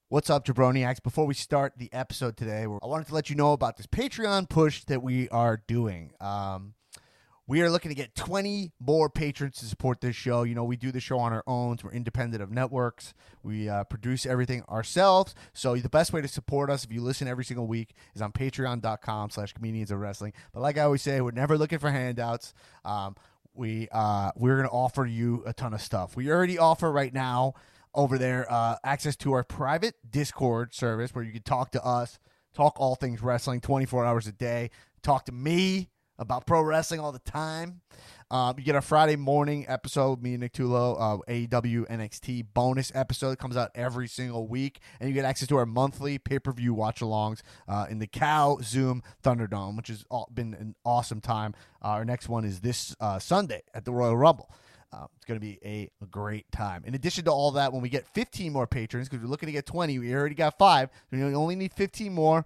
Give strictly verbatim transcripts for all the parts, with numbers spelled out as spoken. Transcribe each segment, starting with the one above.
What's up, Jabroniacs? Before we start the episode today, I wanted to let you know about this Patreon push that we are doing. Um, we are looking to get twenty more patrons to support this show. You know, we do the show on our own. So we're independent of networks. We uh, produce everything ourselves. So the best way to support us, if you listen every single week, is on patreon.com slash comedians of wrestling. But like I always say, we're never looking for handouts. Um, we, uh, we're going to offer you a ton of stuff. We already offer right now over there uh, access to our private Discord service where you can talk to us, talk all things wrestling twenty-four hours a day, talk to me about pro wrestling all the time. Um, you get a Friday morning episode, me and Nick Tulo, uh, A E W N X T bonus episode. It comes out every single week. And you get access to our monthly pay-per-view watch-alongs uh, in the Cow Zoom Thunderdome, which has all, been an awesome time. Uh, our next one is this uh, Sunday at the Royal Rumble. Uh, it's going to be a, a great time. In addition to all that, when we get fifteen more patrons, because we're looking to get twenty, we already got five. So we only need fifteen more.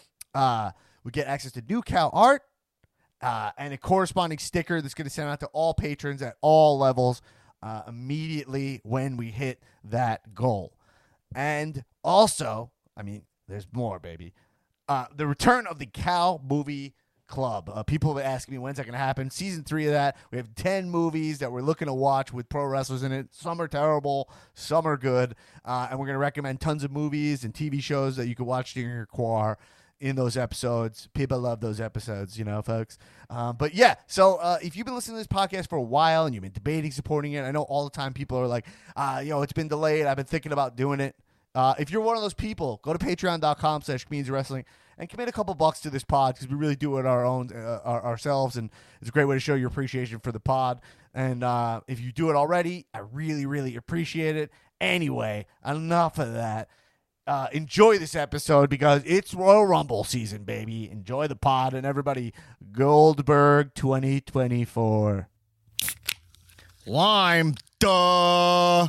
Uh, we get access to new cow art uh, and a corresponding sticker that's going to send out to all patrons at all levels uh, immediately when we hit that goal. And also, I mean, there's more, baby. Uh, the return of the Cow Movie Club. Uh, people have asked me when's that going to happen. Season three of that. We have ten movies that we're looking to watch with pro wrestlers in it. Some are terrible, some are good, uh, and we're going to recommend tons of movies and T V shows that you can watch during your quar in those episodes. People love those episodes, you know, folks. Um, but yeah, so uh, if you've been listening to this podcast for a while and you've been debating supporting it, I know all the time people are like, uh, you know, it's been delayed. I've been thinking about doing it. Uh, if you're one of those people, go to patreon.com slash comedians of wrestling and commit a couple bucks to this pod because we really do it our own uh, our, ourselves, and it's a great way to show your appreciation for the pod. And uh, if you do it already, I really, really appreciate it. Anyway, enough of that. Uh, enjoy this episode because it's Royal Rumble season, baby. Enjoy the pod, and everybody, Goldberg twenty twenty-four. Lime, duh.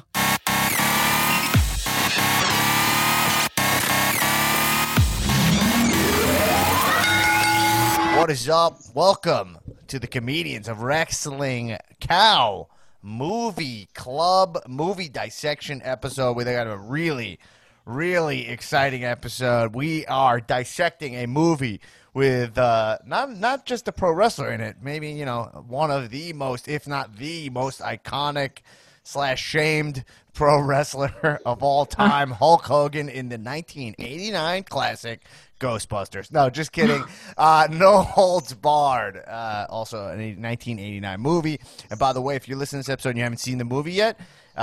What is up? Welcome to the Comedians of Wrestling Cow Movie Club movie dissection episode. We got a really, really exciting episode. We are dissecting a movie with uh, not not just a pro wrestler in it. Maybe, you know, one of the most, if not the most iconic slash shamed pro wrestler of all time, Hulk Hogan, in the nineteen eighty-nine classic Ghostbusters. No, just kidding. Uh, No Holds Barred. Uh, also a nineteen eighty-nine movie. And by the way, if you're listening to this episode and you haven't seen the movie yet,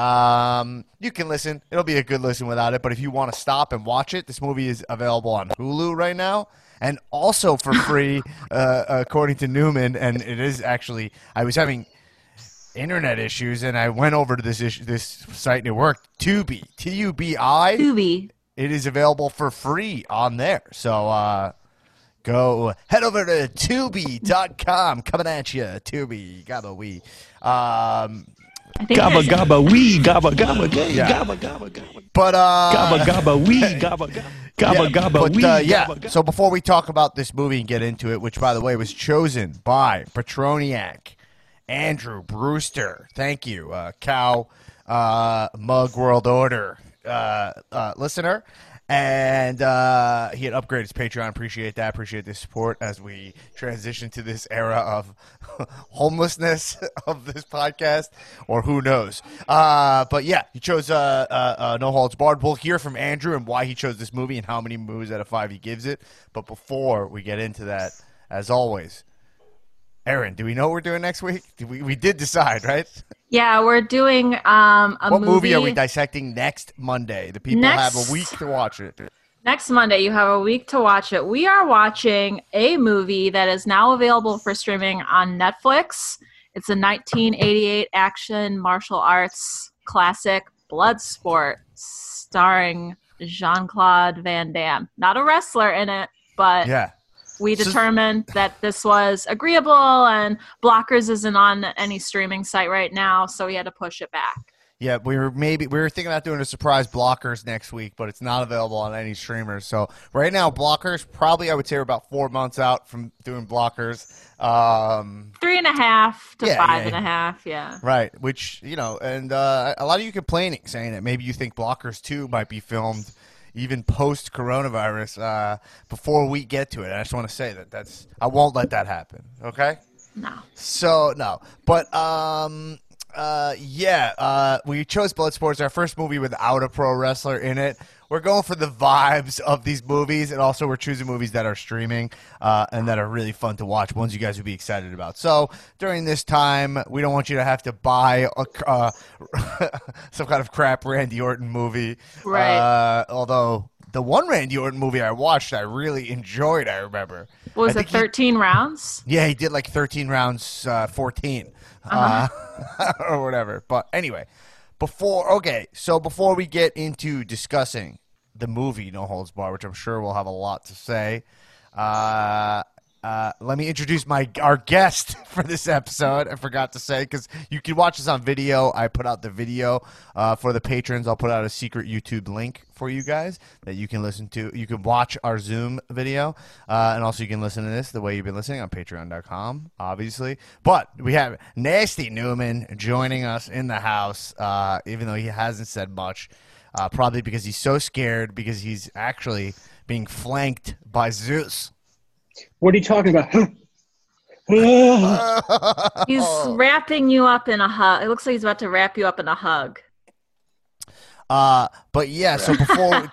um, you can listen. It'll be a good listen without it. But if you want to stop and watch it, this movie is available on Hulu right now. And also for free, uh, according to Newman. And it is actually, I was having internet issues, and I went over to this issue, this site, and it worked. Tubi, T U B I. Tubi. It is available for free on there. So uh, go head over to Tubi dot com. Coming at you, Tubi, gabba wee. Um, Gabba gabba wee, gabba gabba gay, yeah. gabba gabba gabba. But uh, gabba gabba wee, gabba gabba gabba yeah, gabba but, wee. Uh, yeah. Gabba, gabba. So before we talk about this movie and get into it, which by the way was chosen by Petroniak Andrew Brewster. Thank you, uh, Cow uh, Mug World Order uh, uh, listener. And uh, he had upgraded his Patreon. Appreciate that. Appreciate the support as we transition to this era of homelessness of this podcast, or who knows. Uh, but yeah, he chose uh, uh, uh, No Holds Barred. We'll hear from Andrew and why he chose this movie and how many movies out of five he gives it. But before we get into that, as always, Erin, do we know what we're doing next week? We we did decide, right? Yeah, we're doing um, a what movie. movie are we dissecting next Monday? The people next, have a week to watch it. Next Monday, you have a week to watch it. We are watching a movie that is now available for streaming on Netflix. It's a nineteen eighty-eight action martial arts classic, Bloodsport, starring Jean-Claude Van Damme. Not a wrestler in it, but yeah. we determined that this was agreeable, and Blockers isn't on any streaming site right now, so we had to push it back. Yeah, we were maybe we were thinking about doing a surprise Blockers next week, but it's not available on any streamers. So right now, Blockers probably I would say we're about four months out from doing Blockers. Um, Three and a half to yeah, five yeah, and a half, yeah. Right, which you know, and uh, a lot of you complaining, saying that maybe you think Blockers two might be filmed, even post coronavirus. Uh, before we get to it, I just want to say that that's I won't let that happen. Okay. No. So no, but um, uh, yeah, uh, we chose Bloodsport as our first movie without a pro wrestler in it. We're going for the vibes of these movies, and also we're choosing movies that are streaming uh, and that are really fun to watch, ones you guys would be excited about. So during this time, we don't want you to have to buy a, uh, some kind of crap Randy Orton movie. Right. Uh, although the one Randy Orton movie I watched, I really enjoyed, I remember. What was I it, think he- thirteen rounds? Yeah, he did like thirteen rounds, uh, fourteen, Uh-huh. uh, or whatever. But anyway, before okay, so before we get into discussing the movie No Holds Barred, which I'm sure we'll have a lot to say, uh, uh, let me introduce my our guest for this episode. I forgot to say because you can watch this on video. I put out the video uh, for the patrons. I'll put out a secret YouTube link for you guys that you can listen to. You can watch our Zoom video, uh, and also you can listen to this the way you've been listening on Patreon dot com, obviously. But we have Nasty Newman joining us in the house, uh, even though he hasn't said much, uh, probably because he's so scared because he's actually being flanked by Zeus. What are you talking about? He's wrapping you up in a hug. It looks like he's about to wrap you up in a hug. Uh, but yeah, so before,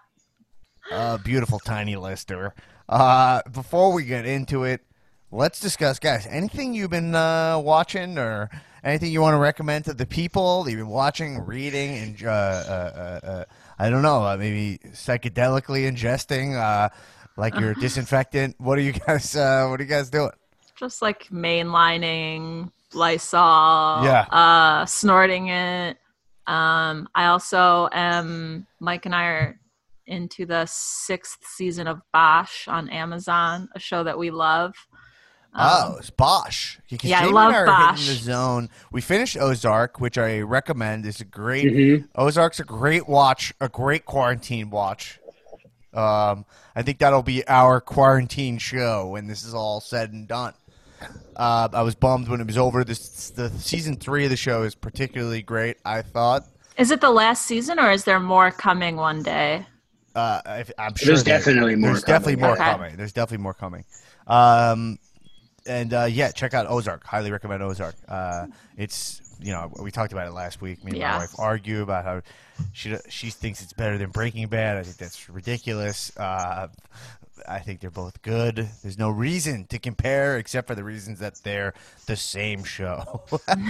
uh, beautiful tiny lister. Uh, before we get into it, let's discuss, guys. Anything you've been uh, watching, or anything you want to recommend to the people that you've been watching, reading, and uh, uh, uh, uh, I don't know, uh, maybe psychedelically ingesting, uh, like your disinfectant. What are you guys? Uh, what are you guys doing? Just like mainlining Lysol. Yeah. Uh, snorting it. Um, I also am, Mike and I are into the sixth season of Bosch on Amazon, a show that we love. Oh, it's Bosch. Because yeah, I Jamie love and I are Bosch. hitting the zone. We finished Ozark, which I recommend. It's a great Mhm. Ozark's a great watch, a great quarantine watch. Um, I think that'll be our quarantine show when this is all said and done. Uh, I was bummed when it was over. This the season three of the show is particularly great. I thought. Is it the last season, or is there more coming one day? Uh, if, I'm sure There's there- definitely more There's definitely coming. more Okay. coming. There's definitely more coming. Um, and uh, yeah, check out Ozark. Highly recommend Ozark. Uh, it's you know we talked about it last week. Me and Yeah. my wife argue about how she she thinks it's better than Breaking Bad. I think that's ridiculous. Uh, I think they're both good. There's no reason to compare except for the reasons that they're the same show.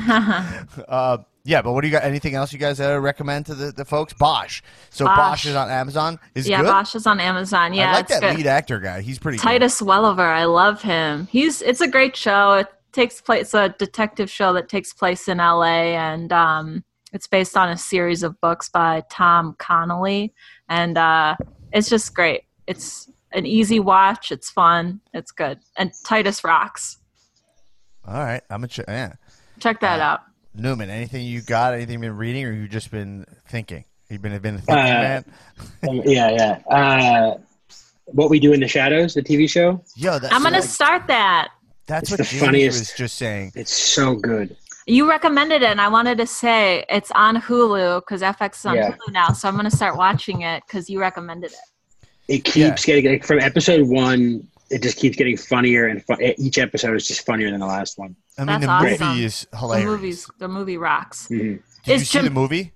uh, yeah, but what do you got? Anything else you guys uh, recommend to the, the folks? Bosch. So Bosch. Bosch. is on Amazon. Is yeah, good. Bosch is on Amazon. Yeah, I like it's that good. lead actor guy. He's pretty good. Titus Welliver, I love him. He's it's a great show. It takes place a detective show that takes place in L A, and um, it's based on a series of books by Tom Connolly, and uh, it's just great. It's an easy watch. It's fun. It's good, and Titus rocks. All right, I'm a ch- yeah. Check that Uh, out. Newman, anything you got? Anything you've been reading, or you just been thinking? You've been been thinking, Uh, man. Um, yeah, yeah. Uh, What We Do in the Shadows, the T V show. Yo, that's I'm gonna like, start that. that's It's what the Jamie funniest- was just saying. It's so good. You recommended it, and I wanted to say it's on Hulu because F X is on Yeah. Hulu now. So I'm gonna start watching it because you recommended it. It keeps getting like, from episode one. It just keeps getting funnier, and fu- each episode is just funnier than the last one. I mean, That's the awesome. movie is The hilarious. movies, the movie rocks. hmm Did you Is see Jim- the movie?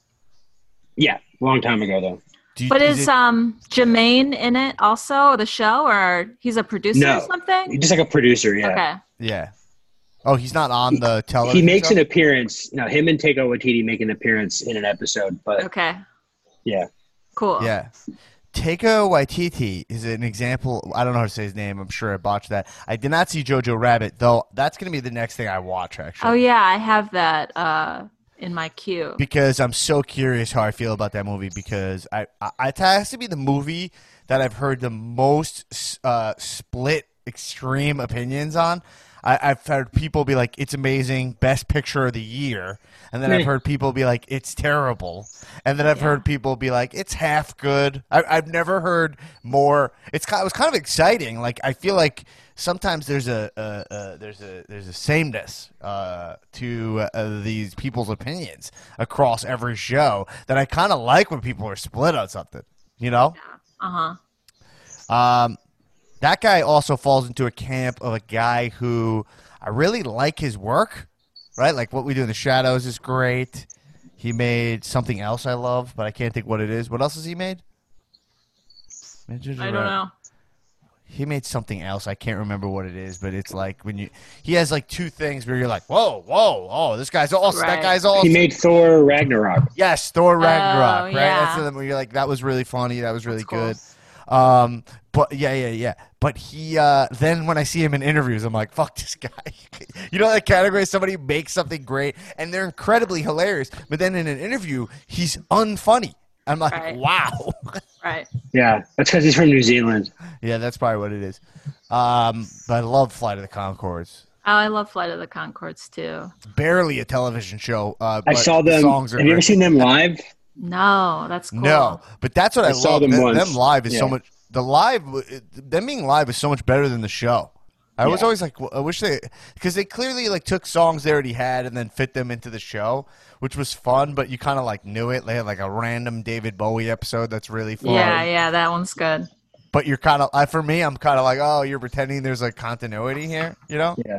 Yeah, long time ago though. Do you, But is is it- um Jermaine in it also, the show, or he's a producer No. or something? He's just like a producer. Yeah. Okay. yeah. Oh, he's not on the television. He makes show? an appearance. No, him and Taika Waititi make an appearance in an episode. But Okay. yeah, Cool. Yeah. Taika Waititi is an example. I don't know how to say his name. I'm sure I botched that. I did not see Jojo Rabbit, though. That's going to be the next thing I watch, actually. Oh yeah, I have that uh in my queue. Because I'm so curious how I feel about that movie. Because I, I it has to be the movie that I've heard the most uh, split, extreme opinions on. I, I've heard people be like, "It's amazing, best picture of the year," and then I've Hmm. heard people be like, "It's terrible," and then I've Yeah. heard people be like, "It's half good." I, I've never heard more. It's kind. It was kind of exciting. Like I feel like sometimes there's a, a, a there's a there's a sameness uh, to uh, these people's opinions across every show that I kind of like when people are split on something. You know? Uh huh. Um, that guy also falls into a camp of a guy who I really like his work, right? Like What We Do in the Shadows is great. He made something else I love, but I can't think what it is. What else has he made? I don't know. He made something else. I can't remember what it is, but it's like when you he has like two things where you're like, whoa, whoa, oh, this guy's awesome. Right. That guy's awesome. He made Thor Ragnarok. Yes, Thor Ragnarok, Oh, right? yeah. That's the where you're like, that was really funny. That was really That's cool. good. Um, but yeah, yeah, yeah. But he uh, then when I see him in interviews, I'm like, fuck this guy. You know that category? Somebody makes something great and they're incredibly hilarious, but then in an interview, he's unfunny. I'm like, Right. wow. Right. Yeah, that's because he's from New Zealand. Yeah, that's probably what it is. Um, but I love Flight of the Conchords. Oh, I love Flight of the Conchords too. Barely a television show. Uh, I but saw the them. songs are Have you ever great. seen them live? No, that's cool. No, but that's what I, I saw love. them Them, once. them live is so Yeah. much. The live, them being live is so much better than the show. I was Yeah. always like, I wish they, because they clearly like took songs they already had and then fit them into the show, which was fun. But you kind of like knew it. They had like a random David Bowie episode that's really fun. Yeah, yeah, that one's good. But you're kind of, I for me, I'm kind of like, oh, you're pretending there's like continuity here, you know? Yeah.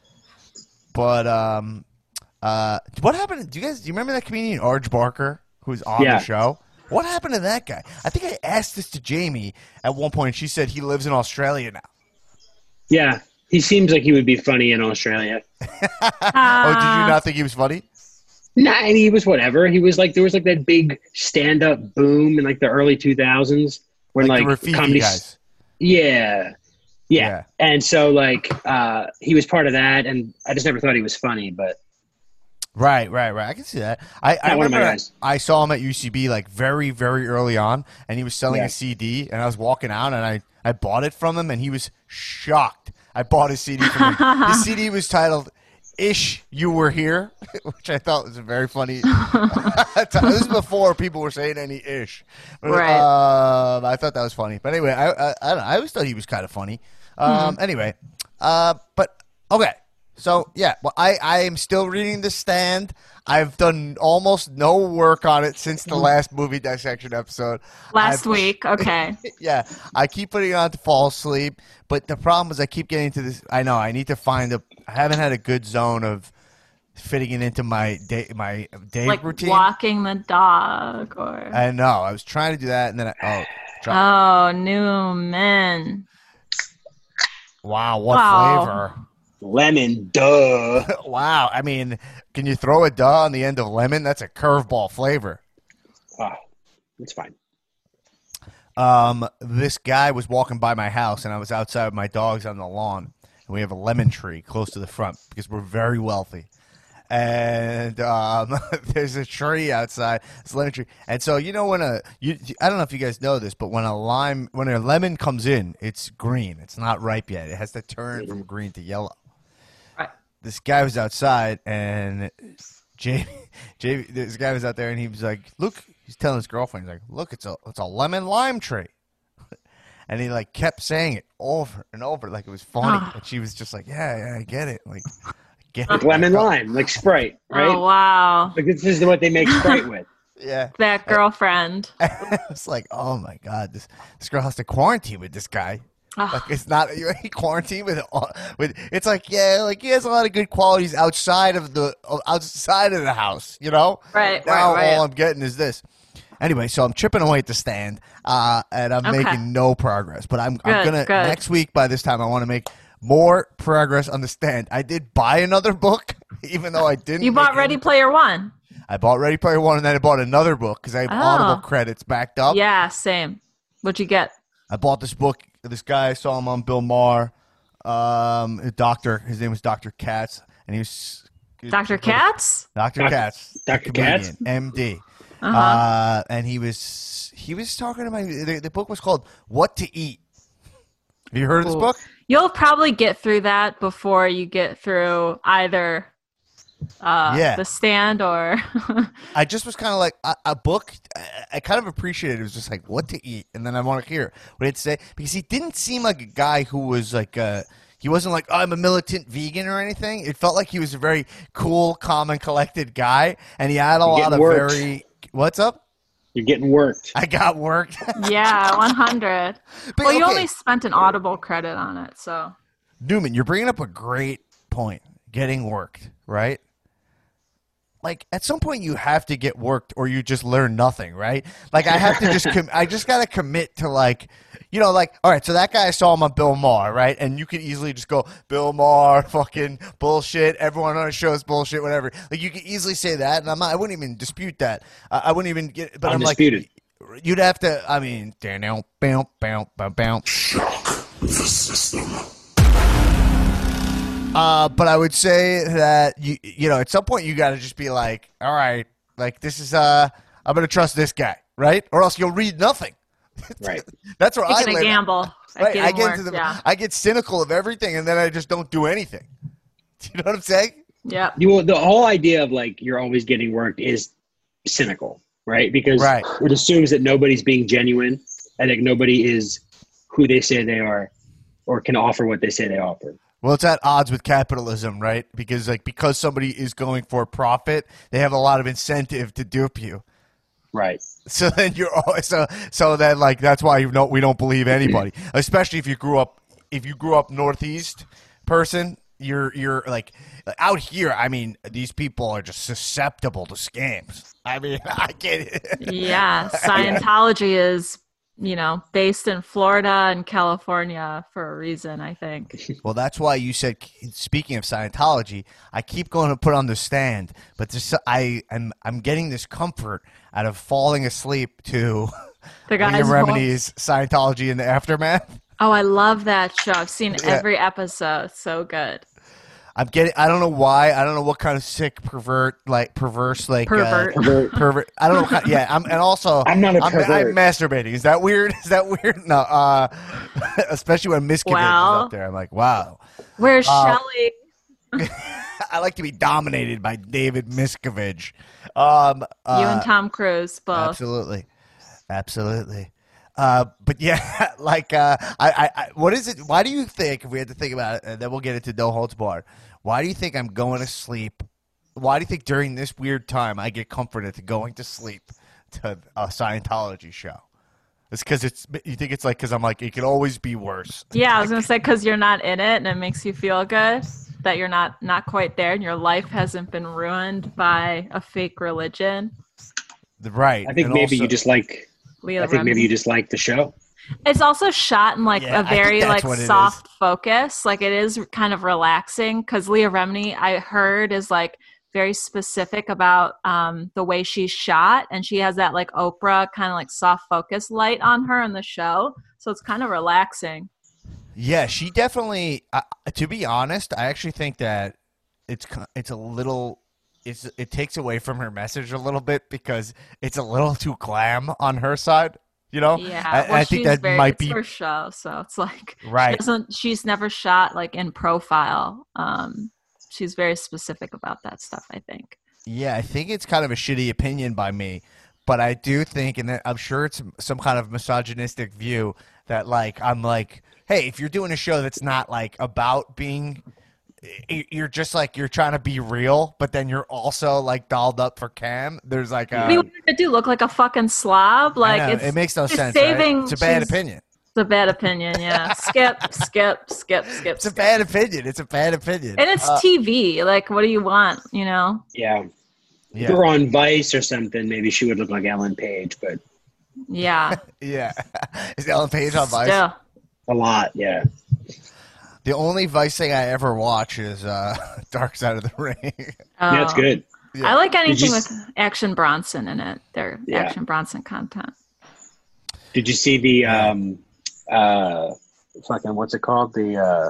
But um, uh, what happened? Do you guys do you remember that comedian Arj Barker who's on Yeah. the show? What happened to that guy? I think I asked this to Jamie at one point. And she said he lives in Australia now. Yeah. He seems like he would be funny in Australia. Oh, did you not think he was funny? Nah, and he was whatever. He was like, there was like that big stand-up boom in like the early two thousands when Like like, the Rafiki comedy. guys. Yeah. yeah. Yeah. And so like uh, he was part of that, and I just never thought he was funny, but Right, right, right. I can see that. I, I Yeah, one of my remember guys. I saw him at U C B like very, very early on, and he was selling Yeah. a C D, and I was walking out, and I, I bought it from him, and he was shocked. I bought his C D from him. His C D was titled "Ish, You Were Here," which I thought was a very funny. This is before people were saying any ish. Right. Um, I thought that was funny, but anyway, I I, I, don't know, I always thought he was kind of funny. Um, Anyway, uh, but okay. So yeah, well, I, I am still reading The Stand. I've done almost no work on it since the last movie dissection episode. Last I've- week, okay. Yeah, I keep putting it on to fall asleep, but the problem is I keep getting to this. I know I need to find a. I haven't had a good zone of fitting it into my day my day Like routine. walking the dog or I know I was trying to do that, and then I, oh, drop, oh, Newman. wow, what Wow. flavor? lemon, duh. Wow, I mean, can you throw a duh on the end of lemon? That's a curveball flavor. Oh, it's fine. Um, this guy was walking by my house, and I was outside with my dogs on the lawn, and we have a lemon tree close to the front because we're very wealthy. And um, there's a tree outside, this lemon tree, and so you know when a you I don't know if you guys know this, but when a lime when a lemon comes in, it's green. It's not ripe yet. It has to turn from green to yellow. Right. This guy was outside, and Jamie, Jamie, this guy was out there, and he was like, "Look," he's telling his girlfriend, he's like, "Look, it's a it's a lemon lime tree," and he like kept saying it over and over, like it was funny, Ah. and she was just like, "Yeah, yeah, I get it, like, I get it." Lemon lime, like Sprite, right? Oh wow. Like this is what they make Sprite with. Yeah, That girlfriend. I was like, "Oh my god, this this girl has to quarantine with this guy." Ugh. Like it's not you're in quarantine with with it's like yeah like he has a lot of good qualities outside of the outside of the house, you know. Right, Now right, right. all I'm getting is this. Anyway, so I'm chipping away at the stand, uh, and I'm Okay. making no progress. But I'm I'm Good, gonna good. next week by this time I want to make more progress on the stand. I did buy another book, even though I didn't. You bought make Ready any- Player One. I bought Ready Player One, and then I bought another book because I have Oh. Audible credits backed up. Yeah, same. What'd you get? I bought this book. This guy, I saw him on Bill Maher. Um, a doctor. His name was Doctor Katz, and he was he was- Doctor Katz? Doctor Doc- Katz, Doctor comedian, Katz? M D. Uh-huh. Uh, and he was he was talking about the, the book was called What to Eat. Have you heard of this Cool. book? You'll probably get through that before you get through either uh, Yeah. The Stand or I just was kind of like a, a book. I, I kind of appreciated it. It was just like what to eat, and then I want to hear what he'd say because he didn't seem like a guy who was like uh he wasn't like I'm a militant vegan or anything. It felt like he was a very cool, calm, and collected guy, and he had a lot getting of worked. very what's up. You're getting worked. I got worked. Yeah, one hundred. But, Well, you okay. only spent an Audible credit on it, so. Newman, you're bringing up a great point. Getting worked, right? Like at some point you have to get worked, or you just learn nothing, right? Like I have to just, com- I just gotta commit to like, you know, like all right. So that guy I saw him on Bill Maher, right? And you could easily just go Bill Maher, fucking bullshit. Everyone on the show is bullshit, whatever. Like you could easily say that, and I'm not, I wouldn't even dispute that. I, I wouldn't even get. But Undisputed. I'm like, you'd have to. I mean, down, bounce, bounce, bounce. Uh, but I would say that you you know at some point you got to just be like, all right, like this is uh I'm gonna trust this guy, right? Or else you'll read nothing. Right. That's where I Taking a live. gamble. at Right, I getting get worked, into the yeah. I get cynical of everything, and then I just don't do anything. Do you know what I'm saying? Yeah. You the whole idea of like you're always getting worked is cynical, right? Because Right. it assumes that nobody's being genuine and that nobody is who they say they are or can offer what they say they offer. Well, it's at odds with capitalism, right? Because like because somebody is going for profit, they have a lot of incentive to dupe you. Right. So then you're always, so so then like that's why you know we don't believe anybody, especially if you grew up if you grew up Northeast person. You're you're like out here. I mean, these people are just susceptible to scams. I mean, I get it. Yeah. Scientology is, you know, based in Florida and California for a reason, I think. Well, that's why you said. Speaking of Scientology, I keep going to put on the stand, but this, I am I'm getting this comfort out of falling asleep to The Leah guy's Remini's Scientology in the Aftermath. Oh, I love that show. I've seen Yeah. every episode. So good. I'm getting. I don't know why. I don't know what kind of sick pervert, like perverse, like Pervert. Uh, Pervert. pervert. I don't know. What kind, yeah. I'm, and also, I'm not a I'm, pervert. I'm masturbating. Is that weird? Is that weird? No. Uh, especially when Miscavige Well. is up there. I'm like, wow. Where's Uh, Shelley? I like to be dominated by David Miscavige. Um, uh, You and Tom Cruise both. Absolutely, absolutely. Uh, but yeah, like, uh, I, I, I, what is it? Why do you think, if we had to think about it, and then we'll get into No Holds Barred, why do you think I'm going to sleep? Why do you think during this weird time I get comforted to going to sleep to a Scientology show? It's because it's, you think it's like, because I'm like, it could always be worse. Yeah, I was gonna say because you're not in it and it makes you feel good that you're not not quite there and your life hasn't been ruined by a fake religion. Right. I think And maybe also- you just like Leah I think maybe Remini. you just like the show. It's also shot in like Yeah, I a think very that's like what it soft focus. Like it is kind of relaxing because Leah Remini, I heard, is like very specific about um, the way she's shot, and she has that like Oprah kind of like soft focus light on her in the show, so it's kind of relaxing. Yeah, she definitely. Uh, to be honest, I actually think that it's ki- it's a little. It's it takes away from her message a little bit because it's a little too glam on her side. You know, Yeah, I, well, I think she's that very, might it's be her show, so it's like right. She doesn't. She's never shot like in profile. Um, she's very specific about that stuff, I think. Yeah, I think it's kind of a shitty opinion by me, but I do think, and I'm sure it's some kind of misogynistic view that like I'm like, hey, if you're doing a show that's not like about being. You're just like you're trying to be real, but then you're also like dolled up for cam. There's like a, I mean, what I do look like a fucking slob. Like I know, it's, it makes no she's sense. Saving, Right? It's a bad she's- opinion. It's a bad opinion. Yeah, skip, skip, skip, skip. It's a skip. bad opinion. It's a bad opinion. And it's Uh, T V. Like, what do you want? You know? Yeah. If yeah, we were on Vice or something, maybe she would look like Ellen Page, but Yeah. yeah. Is Ellen Page on Vice? Still. a lot, yeah. The only Vice thing I ever watch is uh, Dark Side of the Ring. Yeah, it's Oh. good. Yeah. I like anything you with Action Bronson in it. Their Yeah. Action Bronson content. Did you see the um uh fucking what's it called? The uh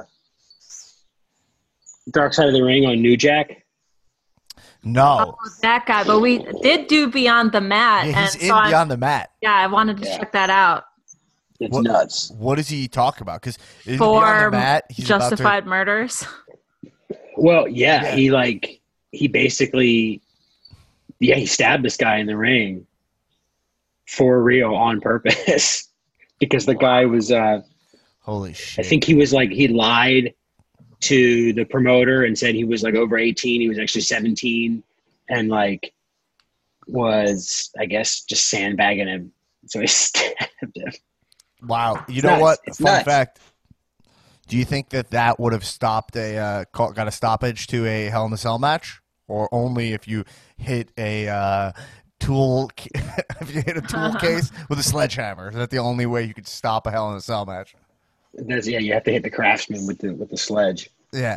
Dark Side of the Ring on New Jack? No, Oh, that guy. But we did do Beyond the Mat, yeah, he's and in so I, Beyond the Mat. yeah, I wanted to Yeah. check that out It's What- nuts. What does he talk about? Because Beyond for the Mat, he's about to- Justified Murders. Well, yeah, Yeah. he like he basically yeah, he stabbed this guy in the ring for real on purpose. Because the guy was uh Holy I shit! think he was like he lied to the promoter and said he was like over eighteen. He was actually seventeen, and like was, I guess, just sandbagging him. So he stabbed him. Wow. You It's know nuts. what? It's Fun nuts. fact. Do you think that that would have stopped a uh, call, got a stoppage to a Hell in a Cell match, or only if you hit a uh, tool if you hit a tool case with a sledgehammer? Is that the only way you could stop a Hell in a Cell match? There's, yeah, you have to hit the craftsman with the with the sledge. Yeah.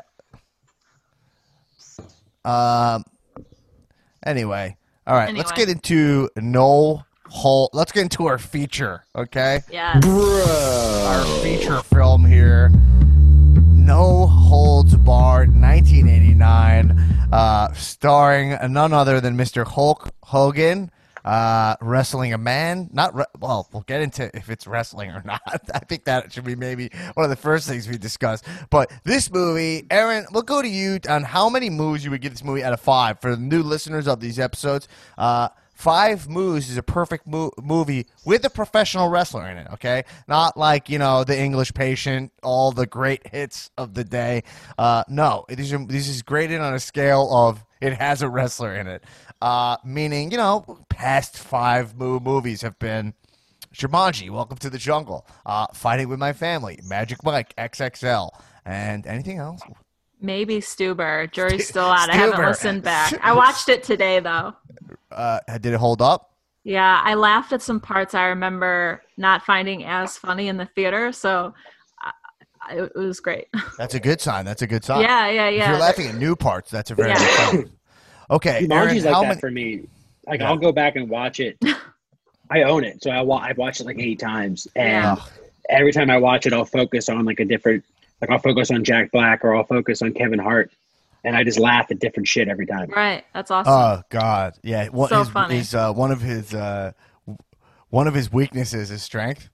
Um. Anyway, all right. Let's Anyway. get into no hole. Let's get into our feature. Okay. Yes. Our feature film here, No Holds Barred, nineteen eighty-nine, uh, starring none other than Mister Hulk Hogan, uh, wrestling a man. Not re- well. We'll get into if it's wrestling or not. I think that should be maybe one of the first things we discuss. But this movie, Aaron, we'll go to you on how many moves you would give this movie out of five for the new listeners of these episodes. Uh, Five moves is a perfect mo- movie with a professional wrestler in it, okay? Not like, you know, The English Patient, all the great hits of the day. Uh, no, these are, this is graded on a scale of it has a wrestler in it. Uh, meaning, you know, past five mo- movies have been Jumanji, Welcome to the Jungle, uh, Fighting with My Family, Magic Mike, X X L, and anything else? Maybe Stuber. Jury's still out. I haven't Stuber. listened back. I watched it today, though. Uh, did it hold up? Yeah, I laughed at some parts I remember not finding as funny in the theater, so uh, it, it was great. That's a good sign. That's a good sign. yeah, yeah, If yeah. you're laughing at new parts, that's a very Yeah. good sign. Okay, Aaron, Jumanji's like how that many? for me. Like Yeah. I'll go back and watch it. I own it, so I wa- I've watched it like eight times, and Yeah. Ugh. every time I watch it, I'll focus on like a different. Like I'll focus on Jack Black or I'll focus on Kevin Hart, and I just laugh at different shit every time. Right, that's awesome. Oh God, yeah. What So his, funny. his, uh, one of his uh, one of his weaknesses is strength.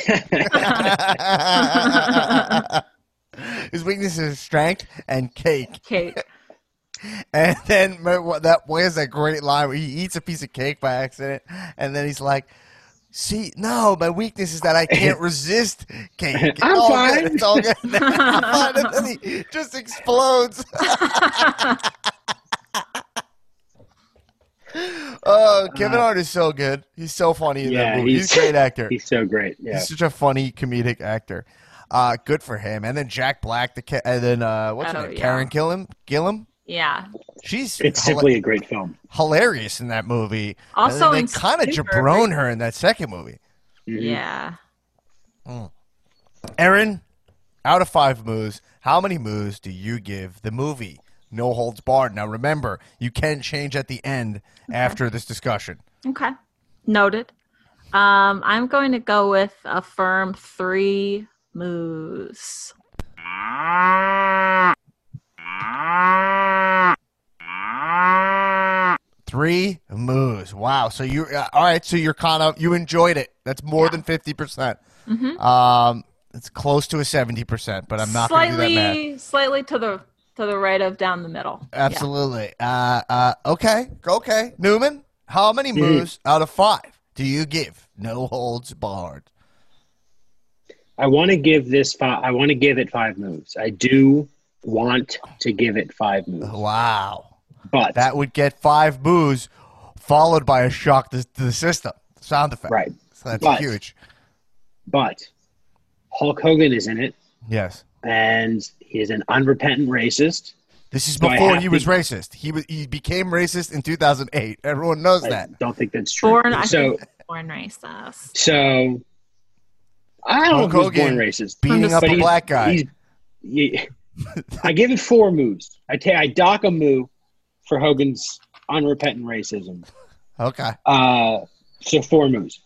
His weakness is strength and cake. Cake. And then what that where's that great line where he eats a piece of cake by accident, and then he's like, "See, no, my weakness is that I can't resist cake. It's I'm all fine." Good. It's all good." I'm fine. And then he just explodes. Oh, Kevin Hart is so good. He's so funny in that Yeah, movie. He's, he's- a great actor. He's so great. Yeah. He's such a funny comedic actor. Uh, good for him. And then Jack Black, the ca- and then uh, what's her Oh, name? yeah. Karen Gillan. Gillan. Yeah. She's It's hila- simply a great film. hilarious in that movie. Also and in then they kind of Super, jabron her in that second movie. Mhm. Yeah. Aaron, out of five moves, how many moves do you give the movie No Holds Barred? Now remember, you can change at the end after this discussion. Okay. Noted. Um, I'm going to go with a firm three moves. Three moves. Wow. So you uh, all right? So you're kind of you enjoyed it. That's more Yeah. than fifty percent. Mhm. Um, it's close to a seventy percent, but I'm not going to do that math. Slightly, slightly to the to the right of down the middle. Yeah. Absolutely. Uh, uh, okay. Okay. Newman, how many moves out of five do you give No Holds Barred? I want to give this five. I want to give it five moves. I do want to give it five moves, Wow. but That would get five moves followed by a shock to, to the system. Sound effect. right. So that's But- huge. But Hulk Hogan is in it, Yes. and he is an unrepentant racist. This is So I before have he to- was racist. He was he became racist in two thousand eight. Everyone knows I that. don't think that's true. Born, I so, think born racist. so I don't Hulk know if he's Hogan born racist. beating up but a he's- black guy. he's- he- I give it four moves. I ta- I dock a move for Hogan's unrepentant racism. Okay. Uh, so four moves.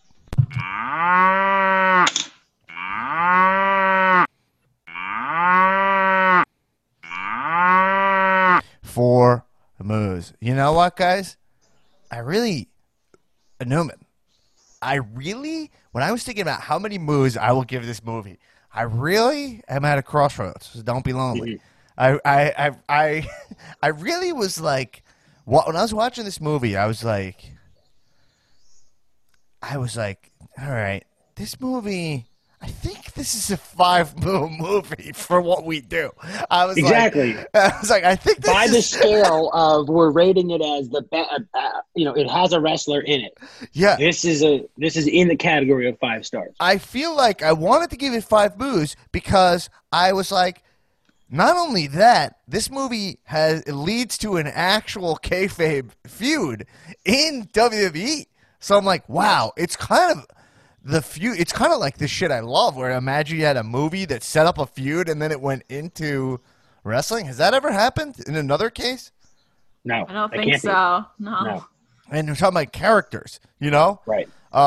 Four moves. You know what, guys? I really, Newman, I really, when I was thinking about how many moves I will give this movie, I really am at a crossroads. So don't be lonely. I, I, I, I, I really was like, what, when I was watching this movie, I was like, I was like, all right, this movie, I think this is a five moon movie for what we do. I was Exactly. Like, I was like, I think this By is the scale of we're rating it as the, be- uh, uh, you know, it has a wrestler in it. yeah. This is a this is in the category of five stars. I feel like I wanted to give it five moves because I was like, not only that, this movie has it leads to an actual kayfabe feud in W W E. So I'm like, wow, it's kind of the feud. It's kind of like the shit I love, where imagine you had a movie that set up a feud and then it went into wrestling. Has that ever happened in another case? No, I don't that think can't be. so. No. No, And we're talking about characters, you know? right.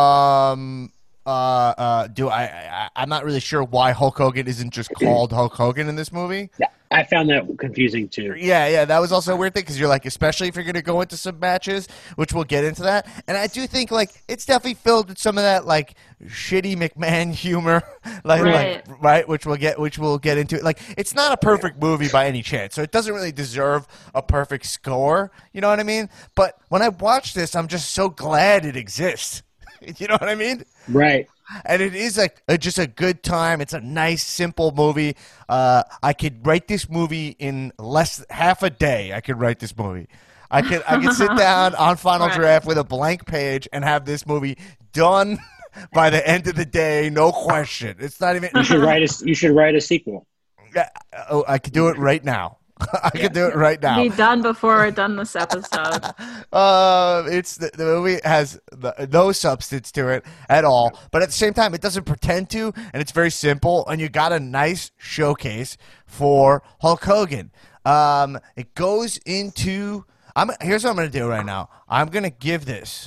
Um. Uh. Uh. Do I, I? I'm not really sure why Hulk Hogan isn't just called Hulk Hogan in this movie. Yeah, I found that confusing too. Yeah, yeah, that was also a weird thing because you're like, especially if you're going to go into some matches, which we'll get into that. And I do think like it's definitely filled with some of that like shitty McMahon humor, like, Right. like right, which we'll get, which we'll get into. Like, it's not a perfect movie by any chance, so it doesn't really deserve a perfect score. You know what I mean? But when I watch this, I'm just so glad it exists. You know what I mean? Right. And it is a, a just a good time. It's a nice, simple movie. Uh, I could write this movie in less half a day. I could write this movie. I could I could sit down on Final Right. Draft with a blank page and have this movie done by the end of the day, no question. It's not even. You should write a you should write a sequel. Yeah, oh, I could do it right now. I could do it right now. Be done before we're done this episode. Uh, it's the, the movie has the, no substance to it at all, but at the same time, it doesn't pretend to, and it's very simple. And you got a nice showcase for Hulk Hogan. Um, it goes into. I'm here's what I'm going to do right now. I'm going to give this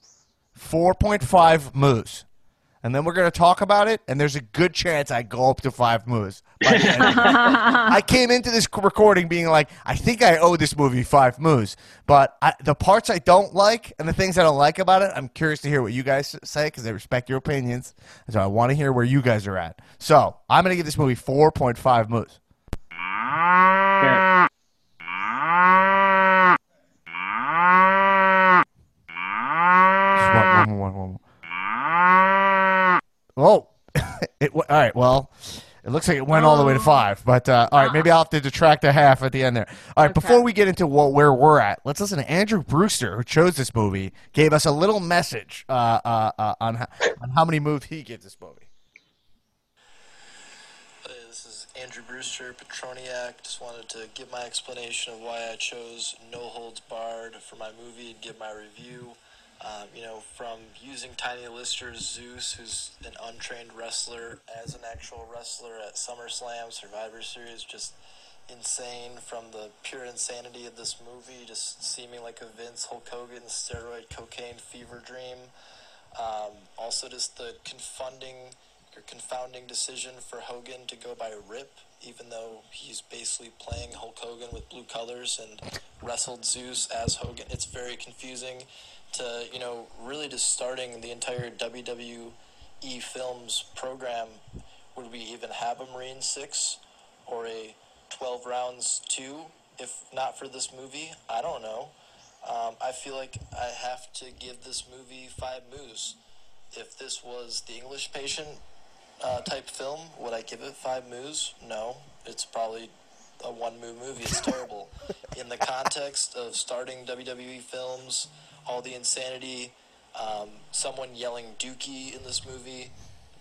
four point five moves. And then we're going to talk about it, and there's a good chance I go up to five moves. By the end of it. I came into this recording being like, I think I owe this movie five moves. But I, the parts I don't like and the things I don't like about it, I'm curious to hear what you guys say because I respect your opinions. And so I want to hear where you guys are at. So I'm going to give this movie four point five moves. Fair. Just one, one more, one more, one more. Oh, it, all right. Well, it looks like it went all the way to five. But uh, all right, maybe I'll have to detract a half at the end there. All right, Okay. before we get into what, where we're at, let's listen to Andrew Brewster, who chose this movie, gave us a little message uh, uh, uh, on how, on how many moves he gives this movie. Hey, this is Andrew Brewster, Petroniac. Just wanted to give my explanation of why I chose No Holds Barred for my movie and give my review. Um, you know, from using Tiny Lister's Zeus, who's an untrained wrestler, as an actual wrestler at SummerSlam, Survivor Series, just insane. From the pure insanity of this movie, just seeming like a Vince Hulk Hogan steroid cocaine fever dream. Um, also, just the confounding or confounding decision for Hogan to go by Rip, even though he's basically playing Hulk Hogan with blue colors and wrestled Zeus as Hogan. It's very confusing. To, you know, really just starting the entire W W E Films program, would we even have a Marine six or a twelve rounds two if not for this movie? I don't know. Um, I feel like I have to give this movie five moves. If this was The English Patient uh, type film, would I give it five moves? No. It's probably a one move movie. It's terrible. In the context of starting W W E Films, all the insanity, um, someone yelling Dookie in this movie,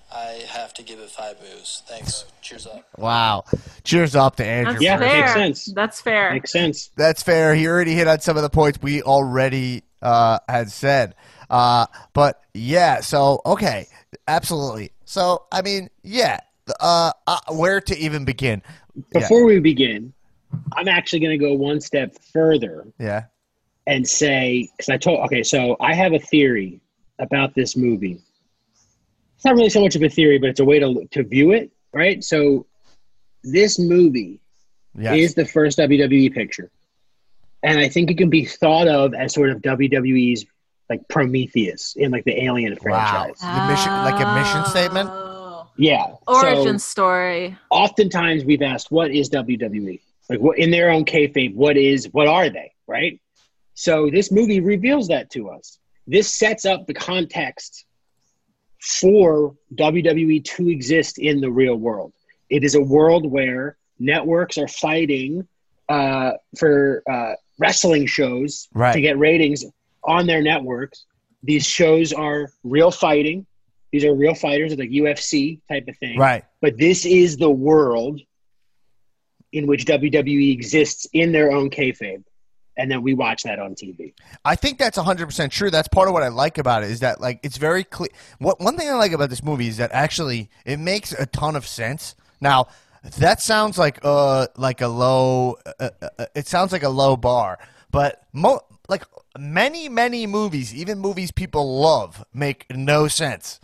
I have to give it five moves. Thanks. Cheers up. Wow. Cheers up to Andrew. That's Yeah, Brewster. fair. makes sense. That's fair. Makes sense. That's fair. He already hit on some of the points we already uh, had said. Uh, but yeah, so, okay, absolutely. So, I mean, yeah, uh, uh, where to even begin? Before we begin, I'm actually going to go one step further Yeah. and say, because I told, okay, so I have a theory about this movie. It's not really so much of a theory, but it's a way to to view it, right? So this movie Yes. is the first W W E picture. And I think it can be thought of as sort of W W E's like Prometheus in like the Alien Wow. franchise. The mission, like a mission statement? Oh. Yeah. Origin So story. oftentimes we've asked, what is W W E? Like what in their own kayfabe, what is, what are they, right? So this movie reveals that to us. This sets up the context for W W E to exist in the real world. It is a world where networks are fighting uh, for uh, wrestling shows Right. to get ratings on their networks. These shows are real fighting. These are real fighters, like U F C type of thing. Right. But this is the world in which W W E exists in their own kayfabe. And then we watch that on T V. I think that's one hundred percent true. That's part of what I like about it is that like it's very clear. What one thing I like about this movie is that actually it makes a ton of sense. Now, that sounds like uh like a low uh, uh, it sounds like a low bar, but mo- like many many movies, even movies people love, make no sense.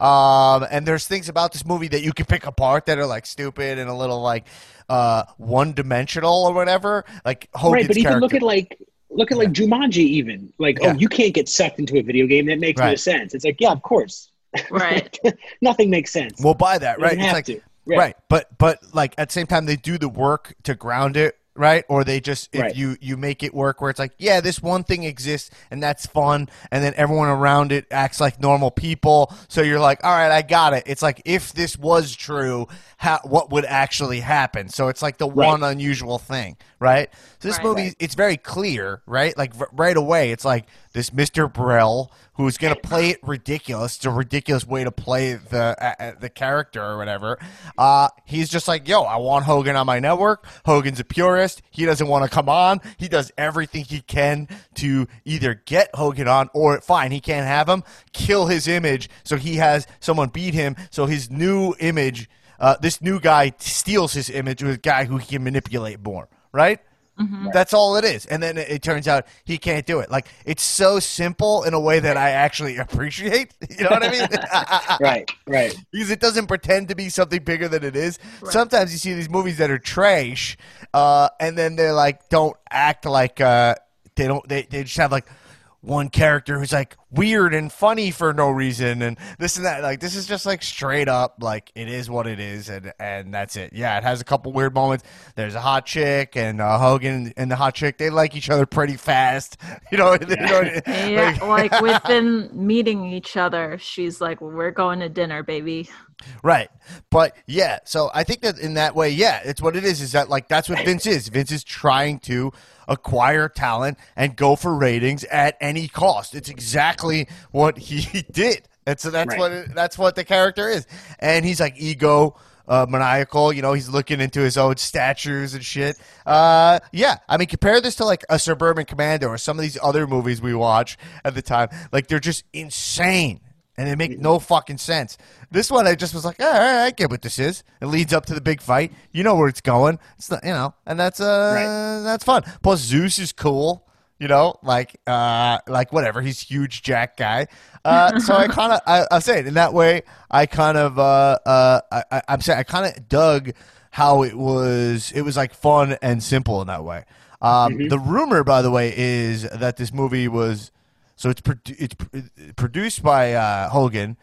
Um, and there's things about this movie that you can pick apart that are like stupid and a little like uh, one-dimensional or whatever. Like Hogan's Right, but even character. look at like look at like Jumanji. Even like, Yeah. oh, you can't get sucked into a video game. That makes no Right. sense. It's like, yeah, of course. Right. Nothing makes sense. We'll buy that, right? Doesn't It's have like to. right. Right. but but like at the same time they do the work to ground it, right? Or they just if Right. you you make it work where it's like, yeah, this one thing exists and that's fun, and then everyone around it acts like normal people. So you're like, all right, I got it. It's like if this was true, how what would actually happen? So it's like the Right. one unusual thing, right? So this Right. movie, Right. it's very clear, right? Like r- right away, it's like this Mister Brill who's gonna play it ridiculous. It's a ridiculous way to play the uh, uh, the character or whatever. Uh, he's just like, yo, I want Hogan on my network. Hogan's a purist. He doesn't want to come on. He does everything he can to either get Hogan on or fine, he can't have him. Kill his image so he has someone beat him. So his new image, uh, this new guy steals his image with a guy who he can manipulate more, right? That's all it is. And then it, it turns out he can't do it. Like, it's so simple in a way that I actually appreciate. You know what I mean? Right, right. Because it doesn't pretend to be something bigger than it is. Sometimes you see these movies that are trash, uh, and then they're like, don't act like uh, they don't, they, they just have like one character who's like weird and funny for no reason and this and that. Like, this is just like straight up, like, it is what it is, and and that's it. Yeah, it has a couple weird moments. There's a hot chick, and uh, Hogan and the hot chick, they like each other pretty fast. You know, you know Yeah, like within meeting each other, she's like, "We're going to dinner, baby." Right. But yeah, so I think that in that way, yeah, it's what it is, is that like that's what Vince is. Vince is trying to acquire talent and go for ratings at any cost. It's exactly what he did. And so that's Right. what it, that's what the character is. And he's like ego uh, maniacal, you know, he's looking into his own statues and shit. Uh, yeah, I mean, compare this to like a Suburban Commando or some of these other movies we watch at the time. Like, they're just insane. And they make no fucking sense. This one, I just was like, all right, I get what this is. It leads up to the big fight. You know where it's going. It's not, you know, and that's uh, Right. that's fun. Plus, Zeus is cool. You know, like uh, like whatever. He's huge Jack guy. Uh, so I kind of, I, I say it in that way. I kind of, uh, uh, I, I- I'm saying I kind of dug how it was. It was like fun and simple in that way. Um, The rumor, by the way, is that this movie was. So it's produ- it's pr- produced by uh, Hogan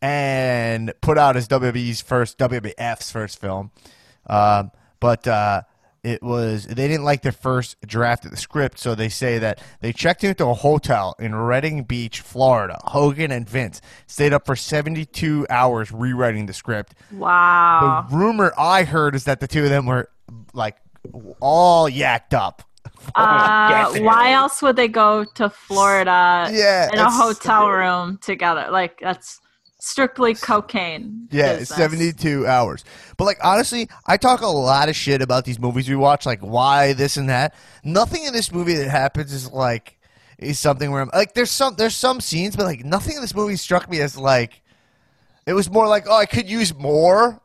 and put out as W W E's first W W F's first film, um, but uh, it was they didn't like their first draft of the script, so they say that they checked into a hotel in Redding Beach, Florida. Hogan and Vince stayed up for seventy-two hours rewriting the script. Wow. The rumor I heard is that the two of them were like all yacked up. Uh, Definitely. why else would they go to Florida Yeah, in a it's- hotel room together? Like, that's strictly cocaine. Yeah, it's business. seventy-two hours. But, like, honestly, I talk a lot of shit about these movies we watch, like, why this and that. Nothing in this movie that happens is, like, is something where I'm, like, there's some, there's some scenes, but, like, nothing in this movie struck me as, like, it was more like, oh, I could use more,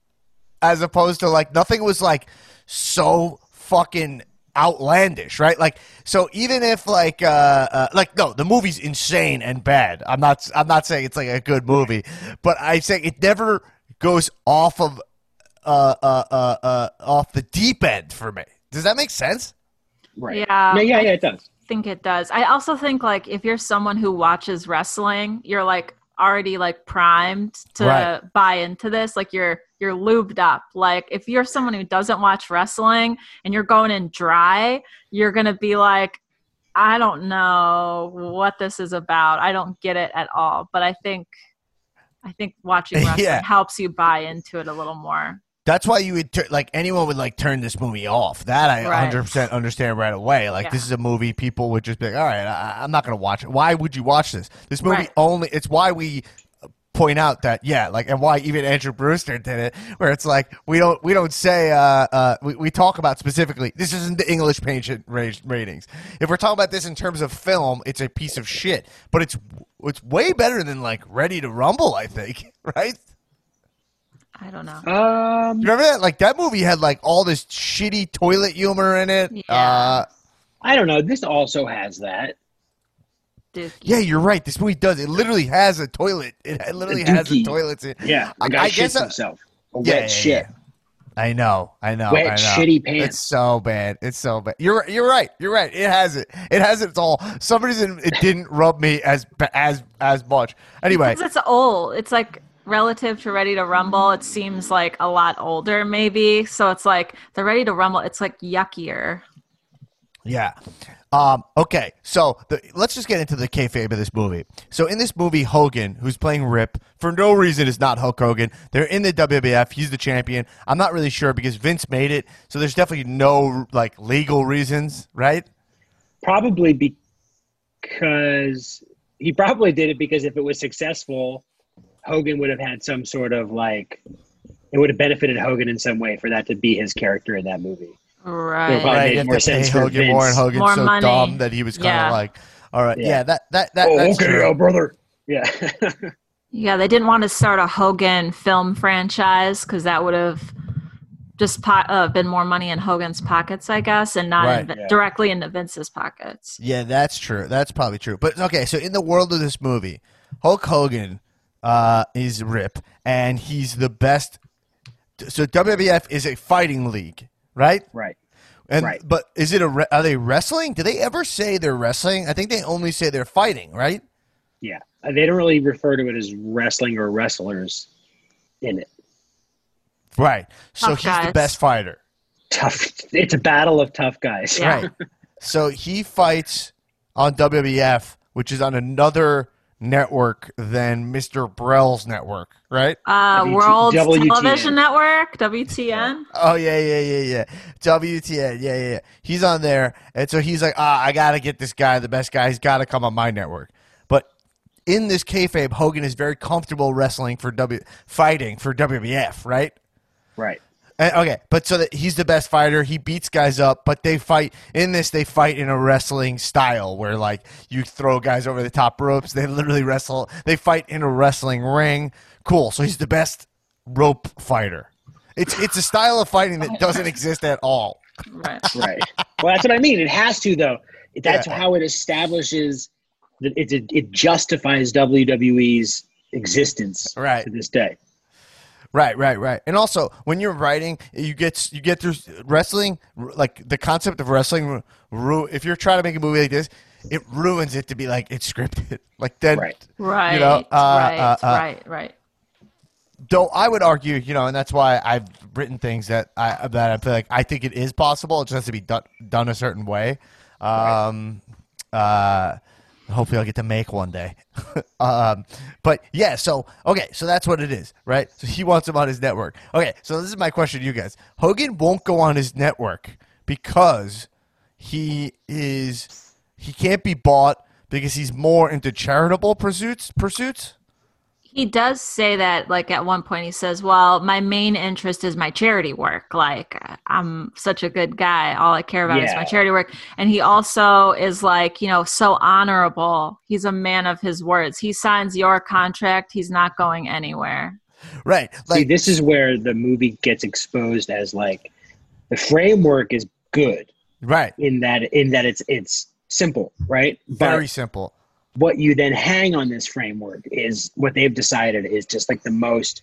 as opposed to, like, nothing was, like, so fucking outlandish, right? Like, so even if like uh, uh like no, the movie's insane and bad. I'm not I'm not saying it's like a good movie, but I say it never goes off of uh uh uh, uh off the deep end for me. Does that make sense? Right. Yeah. No, yeah, yeah, it does. think it does. I also think like if you're someone who watches wrestling, you're like already like primed to Right. buy into this. Like you're you're lubed up. Like if you're someone who doesn't watch wrestling and you're going in dry, you're gonna be like, I don't know what this is about. I don't get it at all. But I think I think watching wrestling Yeah. helps you buy into it a little more. That's why you would, tur- like, anyone would, like, turn this movie off. That I Right. one hundred percent understand right away. Like, Yeah. this is a movie people would just be like, all right, I, I'm not going to watch it. Why would you watch this? This movie Right. only, it's why we point out that, yeah, like, and why even Andrew Brewster did it, where it's like, we don't, we don't say, uh, uh, we, we talk about specifically, this isn't the English patient ra- ratings. If we're talking about this in terms of film, it's a piece of shit, but it's, it's way better than, like, Ready to Rumble, I think, right? I don't know. Um, You remember that? Like, that movie had, like, all this shitty toilet humor in it. Yeah. Uh, I don't know. This also has that. Dookie. yeah, you're right. This movie does. It literally has a toilet. It literally The has the dookie. toilets in. Yeah, the I- guy I shits guess I- himself. A Yeah, wet yeah, shit. yeah. I know. I know. Wet, I know. shitty pants. It's so bad. It's so bad. You're you're right. You're right. It has it. It has it all. Some reason it didn't rub me as ba- as as much. Anyway, Because it's old. It's like relative to Ready to Rumble, it seems like a lot older, maybe. So it's like the Ready to Rumble, it's like yuckier. yeah. Um, okay, so the, let's just get into the kayfabe of this movie. So in this movie, Hogan, who's playing Rip, for no reason is not Hulk Hogan. They're in the W W F. He's the champion. I'm not really sure because Vince made it, so there's definitely no like legal reasons, right? Probably because he probably did it because if it was successful, Hogan would have had some sort of like it would have benefited Hogan in some way for that to be his character in that movie. Right. Probably Right, made you have more to pay sense for Hogan more, and Vince. Hogan's More so money. dumb that he was kind of Yeah. like, all right, yeah, Yeah. that that that Oh, that's okay, true. oh, brother. Yeah. Yeah, they didn't want to start a Hogan film franchise because that would have just po- uh, been more money in Hogan's pockets, I guess, and not Right, in, yeah. directly into Vince's pockets. Yeah, that's true. That's probably true. But okay, so in the world of this movie, Hulk Hogan uh, is Rip, and he's the best. So W W F is a fighting league, right? Right. And Right. but is it a re- are they wrestling? Do they ever say they're wrestling? I think they only say they're fighting, right? Yeah. Uh, They don't really refer to it as wrestling or wrestlers in it. Right. So Tough he's the guys. best fighter. Tough. It's a battle of tough guys. Yeah. Right. So he fights on W W F, which is on another network than Mister Brell's network, right? Uh, W T- World W T N. Television Network, W T N. Oh yeah, yeah, yeah, yeah. W T N, yeah, yeah, yeah. He's on there, and so he's like, ah, I gotta get this guy, the best guy. He's got to come on my network. But in this kayfabe, Hogan is very comfortable wrestling for W, fighting for W W F, right? Right. And, okay, but so that he's the best fighter. He beats guys up, but they fight in this. They fight in a wrestling style where, like, you throw guys over the top ropes. They literally wrestle. They fight in a wrestling ring. Cool. So he's the best rope fighter. It's it's a style of fighting that doesn't exist at all. Right. Right. Well, that's what I mean. It has to, though. That's Yeah. how it establishes that it, it, it justifies W W E's existence Right. to this day. Right, right, right. And also, when you're writing, you get you get through wrestling. r- Like the concept of wrestling, ru- if you're trying to make a movie like this, it ruins it to be like it's scripted. Like then, Right. Right. You know, uh, right. uh, uh, right. Right. though I would argue, you know, and that's why I've written things that I that I feel like I think it is possible. It just has to be done done a certain way. Um, uh, hopefully, I'll get to make one day. um, but yeah, so okay, so that's what it is, right? So he wants him on his network. Okay, so this is my question to you guys: Hogan won't go on his network because he is he can't be bought because he's more into charitable pursuits. Pursuits. He does say that, like, at one point he says, well, my main interest is my charity work. Like, I'm such a good guy. All I care about is Yeah. my charity work. And he also is, like, you know, so honorable. He's a man of his words. He signs your contract. He's not going anywhere. Right. Like See, this is where the movie gets exposed as like the framework is good right. in that in that it's it's simple, right? Very But simple. what you then hang on this framework is what they've decided is just like the most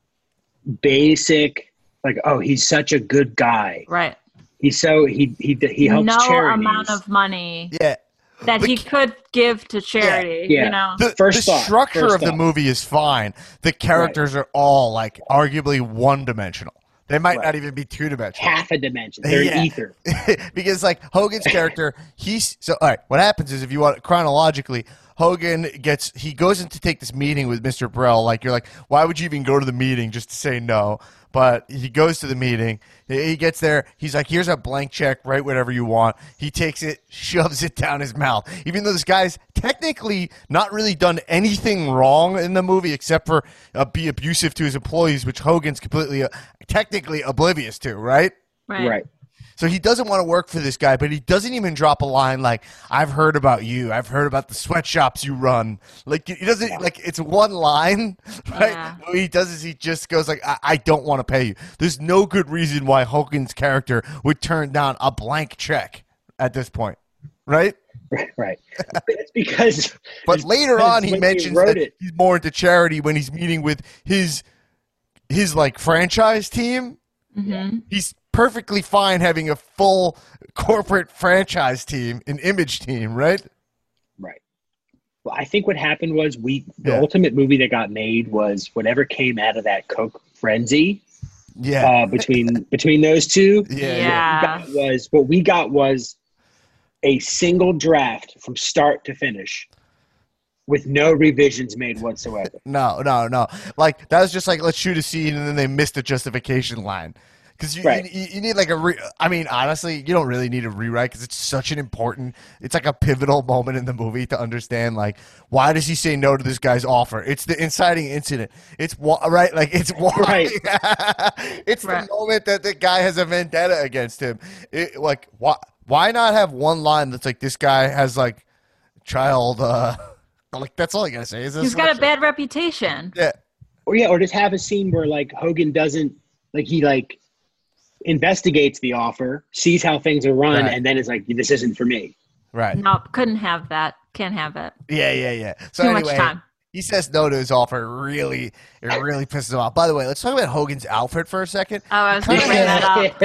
basic, like, oh, he's such a good guy. Right. He's so he he he helps no charities. amount of money Yeah. that The- he could give to charity, Yeah. you know? The, First the thought, structure first of the thought. movie is fine. The characters are all like arguably one dimensional. They might Right. not even be two dimensional. half a dimension. They're Yeah. ether. Because like Hogan's character, he's so all right. What happens is if you want chronologically, Hogan gets he goes in to take this meeting with Mister Burrell. Like you're like, why would you even go to the meeting just to say no? But he goes to the meeting. He gets there. He's like, here's a blank check. Write whatever you want. He takes it, shoves it down his mouth. Even though this guy's technically not really done anything wrong in the movie except for uh, be abusive to his employees, which Hogan's completely, uh, technically oblivious to, right? Right. Right. So he doesn't want to work for this guy, but he doesn't even drop a line like, I've heard about you. I've heard about the sweatshops you run. Like, he doesn't, like, it's one line, right? Yeah. What he does is he just goes like, I, I don't want to pay you. There's no good reason why Hogan's character would turn down a blank check at this point, right? Right. Right. It's because. But it's later because on, he when mentions wrote that it, he's more into charity when he's meeting with his, his like, franchise team. Mm-hmm. He's perfectly fine having a full corporate franchise team, an image team, right? Right. Well, I think what happened was we the Yeah. ultimate movie that got made was whatever came out of that Coke frenzy Yeah. uh, between between those two. yeah. Yeah. Got was what we got was a single draft from start to finish with no revisions made whatsoever. No, no, no. Like, that was just like, let's shoot a scene, and then they missed a justification line. Because you, Right. you, you need like a re- I mean, honestly, you don't really need a rewrite because it's such an important, it's like a pivotal moment in the movie to understand, like, why does he say no to this guy's offer? It's the inciting incident. It's why, right? Like, it's why. Right. It's Right. the moment that the guy has a vendetta against him. It, like, why, why not have one line that's like, this guy has, like, child, uh, like, that's all I gotta say. Is this He's got a what- bad reputation. Yeah. Or yeah, or just have a scene where like Hogan doesn't like he like investigates the offer, sees how things are run, Right. and then is like, this isn't for me. Right. No, couldn't have that. Can't have it. Yeah, yeah, yeah. So Too anyway, much time. he says no to his offer. Really, it really pisses him off. By the way, let's talk about Hogan's outfit for a second. Oh, I was going to bring that up.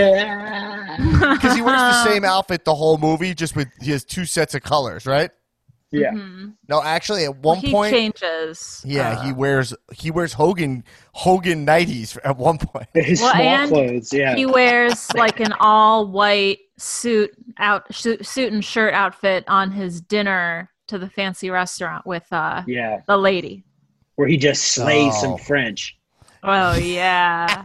Because he wears the same outfit the whole movie, just with he has two sets of colors, right? Yeah. Mhm. No, actually, at one he point, changes. yeah, uh, he wears he wears Hogan Hogan nighties at one point. His Well, small and clothes, yeah. He wears like an all white suit out suit, suit and shirt outfit on his dinner to the fancy restaurant with uh yeah. the lady. Where he just slays Oh. some French. Oh yeah.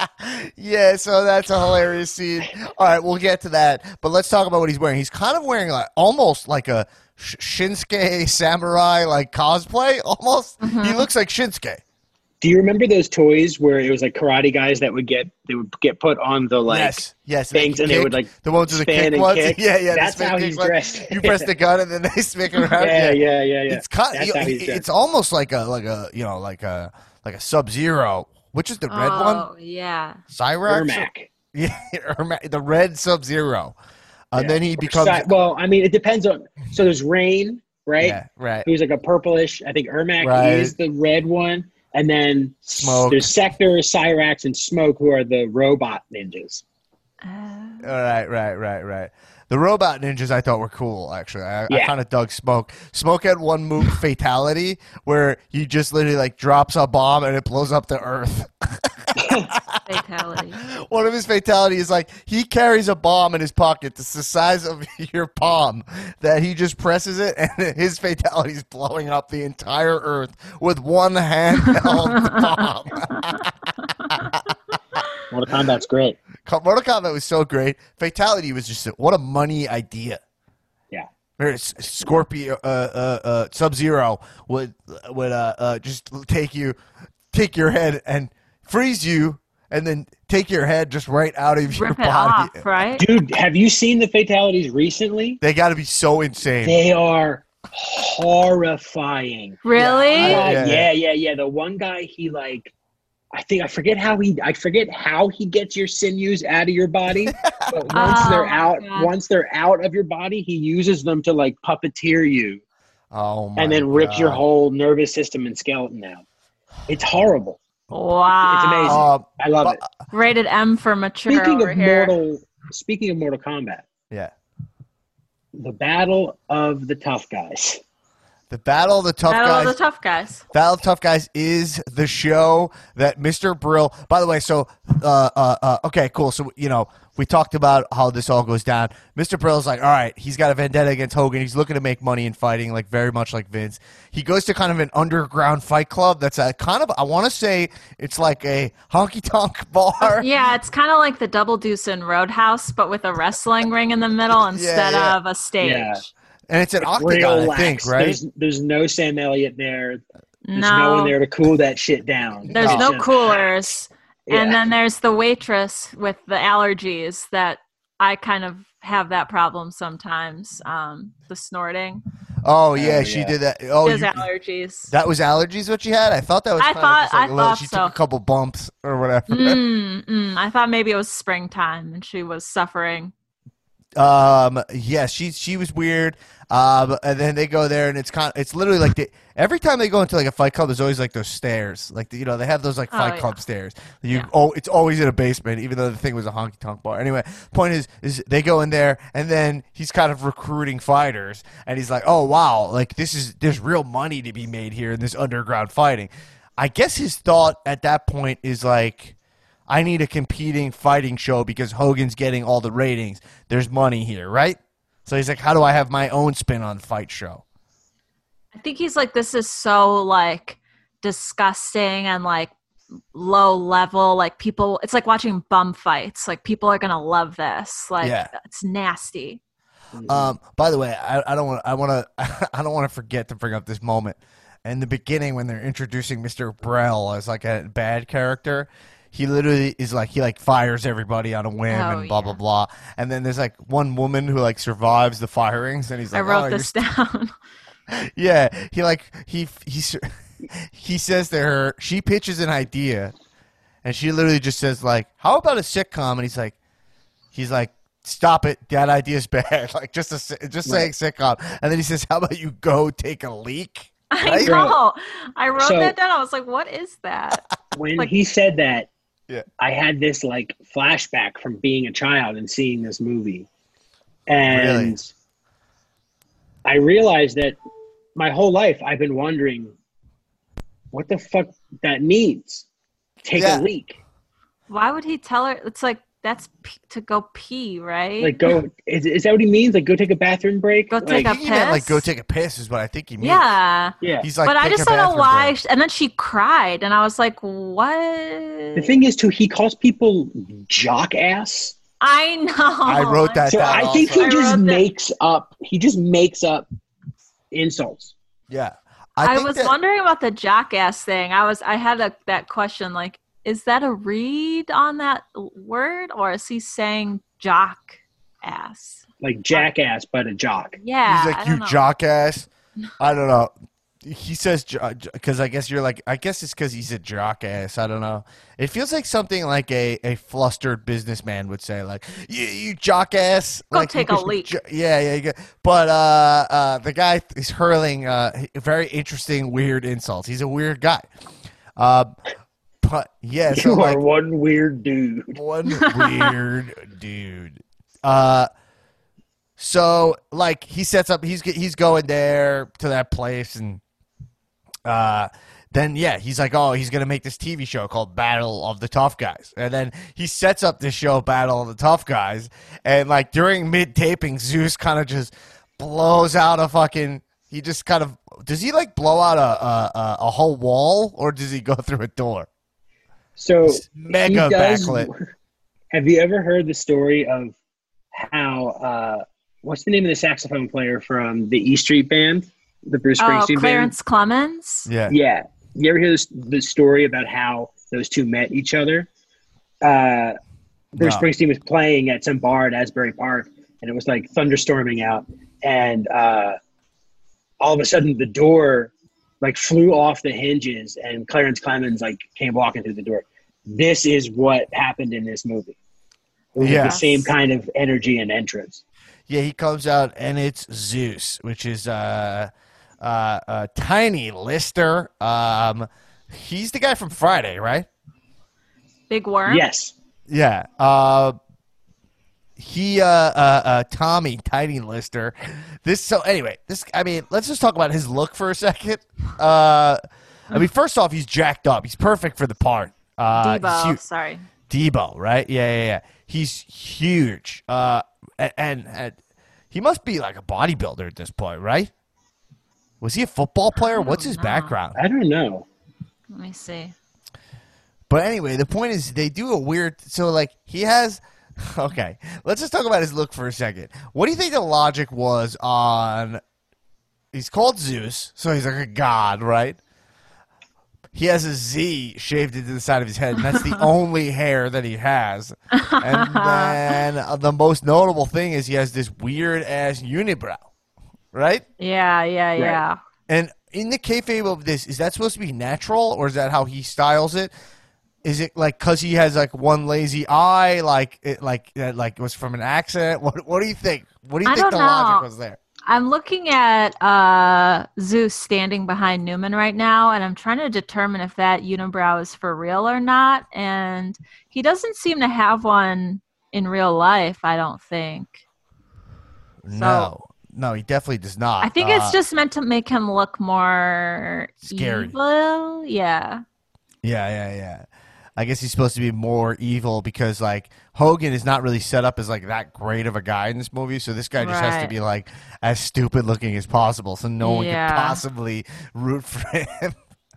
Yeah, so that's a hilarious scene. All right, we'll get to that, but let's talk about what he's wearing. He's kind of wearing like almost like a Sh- Shinsuke samurai like cosplay. Almost, Mhm. he looks like Shinsuke. Do you remember those toys where it was like karate guys that would get they would get put on the like yes, yes, things they and they kick. would like The ones with the spin kick and ones. kick? Yeah, yeah. the That's spin how kick he's ones. dressed. You press the gun and then they spin around. yeah, yeah, yeah, yeah. It's kind. That's You, how he's it's dressed. almost like a like a you know like a like a Sub Zero. Which is the red oh one? yeah. Cyrax. Ermac. Yeah, Ermac, the red Sub Zero. And Yeah. then he Or becomes. Si- well, I mean, it depends on. So there's Rain, right? Yeah, right. Who's like a purplish. I think Ermac Right. is the red one, and then s- Smoke. There's Sector, Cyrax, and Smoke, who are the robot ninjas. Uh, Right, right, right, right. The robot ninjas I thought were cool, actually. I, I Yeah. kind of dug Smoke. Smoke had one move, Fatality, where he just literally like drops a bomb and it blows up the earth. fatality. One of his fatalities is like he carries a bomb in his pocket that's the size of your palm that he just presses it and his fatality is blowing up the entire earth with one handheld bomb. Mortal Kombat's great. Mortal Kombat was so great. Fatality was just a, what a money idea. Yeah. There's Scorpio, uh, uh, uh, Sub Zero would would uh, uh, just take you, take your head and freeze you, and then take your head just right out of your Rip it body. off, right? Dude, have you seen the fatalities recently? They got to be so insane. They are horrifying. Really? Yeah. Uh, yeah, yeah, yeah. The one guy, he like, I think I forget how he, I forget how he gets your sinews out of your body. But once Oh, they're my out, God. once they're out of your body, he uses them to like puppeteer you Oh my and then rip God. your whole nervous system and skeleton out. It's horrible. Wow. It's amazing. Um, I love but- it. Rated M for mature Speaking over of here. Mortal, speaking of Mortal Kombat, yeah. the battle of the tough guys. The Battle of the Tough Battle Guys. of the Tough Guys. Battle of Tough Guys is the show that Mister Brill. By the way, so uh, uh, uh, okay, cool. So you know, we talked about how this all goes down. Mister Brill's like, all right, he's got a vendetta against Hogan. He's looking to make money in fighting, like very much like Vince. He goes to kind of an underground fight club. That's a kind of, I want to say, it's like a honky tonk bar. Yeah, it's kind of like the Double Deuce in Roadhouse, but with a wrestling ring in the middle instead yeah. of a stage. Yeah. And it's an Real octagon, I lax. think, right? There's, there's no Sam Elliott there. There's no, No, one there to cool that shit down. there's It's no just- coolers. Yeah. And then there's the waitress with the allergies that I kind of have that problem sometimes. Um, the snorting. Oh yeah, Oh, she yeah. did that. Oh, There's you- allergies. that was allergies. What she had? I thought that was. I kind thought- of just like I a little, thought she so. took a couple bumps or whatever. Mm, mm, I thought maybe it was springtime and she was suffering. Um, yeah, she she was weird. Um, and then they go there, and it's kind. It's literally like they, every time they go into like a fight club, there's always like those stairs. Like you know, they have those like Oh, fight yeah. club stairs. You Yeah. oh, it's always in a basement, even though the thing was a honky tonk bar. Anyway, point is, is they go in there, and then he's kind of recruiting fighters, and he's like, oh wow, like this is there's real money to be made here in this underground fighting. I guess his thought at that point is like, I need a competing fighting show because Hogan's getting all the ratings. There's money here, right? So he's like, how do I have my own spin on fight show? I think he's like, this is so like disgusting and like low level. Like people, it's like watching bum fights. Like people are gonna love this. Like Yeah. it's nasty. Um, by the way, I, I don't want I want to I don't want to forget to bring up this moment. In the beginning, when they're introducing Mister Brell as like a bad character, he literally is like he like fires everybody on a whim Oh, and blah yeah. blah blah. And then there's like one woman who like survives the firings, and he's I like, wrote oh, this you're down. Yeah, he like he he he says to her, she pitches an idea, and she literally just says like, "How about a sitcom?" And he's like, he's like, "Stop it, that idea's bad." Like just a si- just saying sitcom, and then he says, "How about you go take a leak?" I Right? know. I wrote So- that down. I was like, what is that? When Like- he said that, Yeah. I had this like flashback from being a child and seeing this movie. And Really? I realized that my whole life I've been wondering what the fuck that means. Take Yeah. a leak. Why would he tell her? It's like, that's p- to go pee, right? Like go is, is that what he means? Like go take a bathroom break? Go Like, take I a think he meant like piss? go take a piss is what I think he means. yeah. yeah. He's like, but I "Take just a don't know bathroom why. break." sh- And then she cried, and I was like, what? The thing is too, he calls people jock ass. I know. I wrote that So down I think also. he I just wrote that- makes up he just makes up insults. Yeah, I, think was that- wondering about the jackass thing. I was, I had a, that question, like, is that a read on that word, or is he saying jock ass? Like jackass but a jock. Yeah. He's I like, don't you know. jock ass. I don't know. He says because I guess you're like I guess it's because he's a jock ass. I don't know. It feels like something like a, a flustered businessman would say, like you, you jock ass. Go like, take you a just- leak. jo- Yeah, yeah. You go. But uh, uh, the guy is hurling uh, very interesting, weird insults. He's a weird guy. Uh, but yeah, so You like are one weird dude. one weird dude. Uh, so like he sets up. He's he's going there to that place, and uh, then yeah, he's like, oh, he's gonna make this T V show called Battle of the Tough Guys, and then he sets up this show Battle of the Tough Guys, and like during mid taping, Zeus kind of just blows out a fucking. He just kind of does he like blow out a a, a, a whole wall, or does he go through a door? So It's mega he does, backlit. Have you ever heard the story of how uh, what's the name of the saxophone player from the E Street Band, the Bruce Oh, Springsteen Clarence Clemens. Yeah. band? Yeah. You ever hear this, the story about how those two met each other? Uh, Bruce No. Springsteen was playing at some bar at Asbury Park, and it was like thunderstorming out, and uh, all of a sudden the door like flew off the hinges, and Clarence Clemens like came walking through the door. This is what happened in this movie. It was Yeah. the same kind of energy and entrance. Yeah, he comes out and it's Zeus, which is uh, uh, uh, Tiny Lister. Um, he's the guy from Friday, right? Big Worm. Yes. Yeah. Uh, he uh, uh uh Tommy Tiny Lister. This so anyway, this I mean, let's just talk about his look for a second. Uh, I mean, first off, he's jacked up. He's perfect for the part. Uh, he's Debo, huge. sorry. Debo, right? Yeah, yeah, yeah. He's huge. Uh, and, and, and he must be like a bodybuilder at this point, right? Was he a football player? What's his know. background? I don't know. Let me see. But anyway, the point is they do a weird. So like he has. Okay, let's just talk about his look for a second. What do you think the logic was on? He's called Zeus, so he's like a god, right? He has a Z shaved into the side of his head, and that's the only hair that he has. And then uh, the most notable thing is he has this weird ass unibrow, right? Yeah, yeah, yeah. And in the kayfabe of this, is that supposed to be natural, or is that how he styles it? Is it like because he has like one lazy eye, like it, like that, like it was from an accident? What What do you think? What do you I think don't the know. logic was there? I'm looking at uh, Zeus standing behind Newman right now, and I'm trying to determine if that unibrow is for real or not. And he doesn't seem to have one in real life, I don't think. No, no, he definitely does not. I think Uh, it's just meant to make him look more Scary. evil. Yeah. Yeah, yeah, yeah. I guess he's supposed to be more evil because like Hogan is not really set up as like that great of a guy in this movie, so this guy just has to Right. be like as stupid looking as possible, so no one Yeah. can possibly root for him.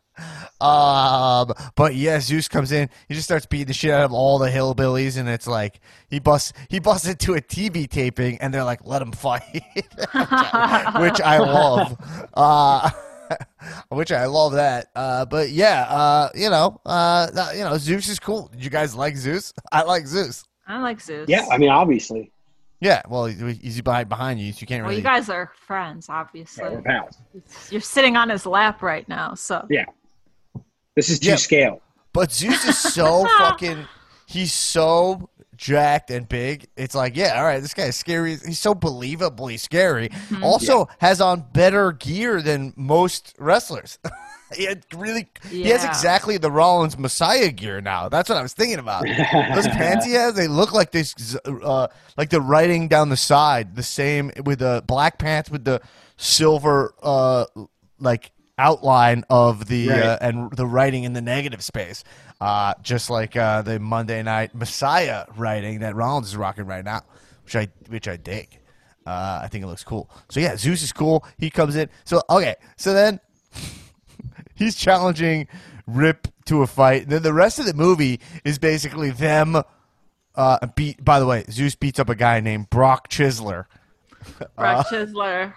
um, but yeah, Zeus comes in, he just starts beating the shit out of all the hillbillies, and it's like he busts he busts into a T V taping, and they're like, "Let him fight," which, I, which I love. Uh, Which I love that. Uh, but yeah, uh, you know, uh, th- you know, Zeus is cool. Did you guys like Zeus? I like Zeus. I like Zeus. Yeah, I mean, obviously. Yeah, well, he- he's behind behind you, so you can't Well, really. you guys are friends, obviously. Yeah, we're pals. You're sitting on his lap right now, so. Yeah. This is two Yeah. scale. But Zeus is so fucking. He's so jacked and big. It's like, yeah, all right, this guy is scary. He's so believably scary. Mm-hmm. Also, has on better gear than most wrestlers. he had really. He has Yeah. exactly the Rollins Messiah gear now. That's what I was thinking about. Those pants he has, they look like this, uh, like the writing down the side, the same with the black pants with the silver, uh, like outline of the Right. uh, and the writing in the negative space, uh, just like uh, the Monday Night Messiah writing that Rollins is rocking right now, which I which I dig. Uh, I think it looks cool. So yeah, Zeus is cool. He comes in. So okay, so then he's challenging Rip to a fight. And then the rest of the movie is basically them. Uh, beat. By the way, Zeus beats up a guy named Brock Chisler. Brock Chisler.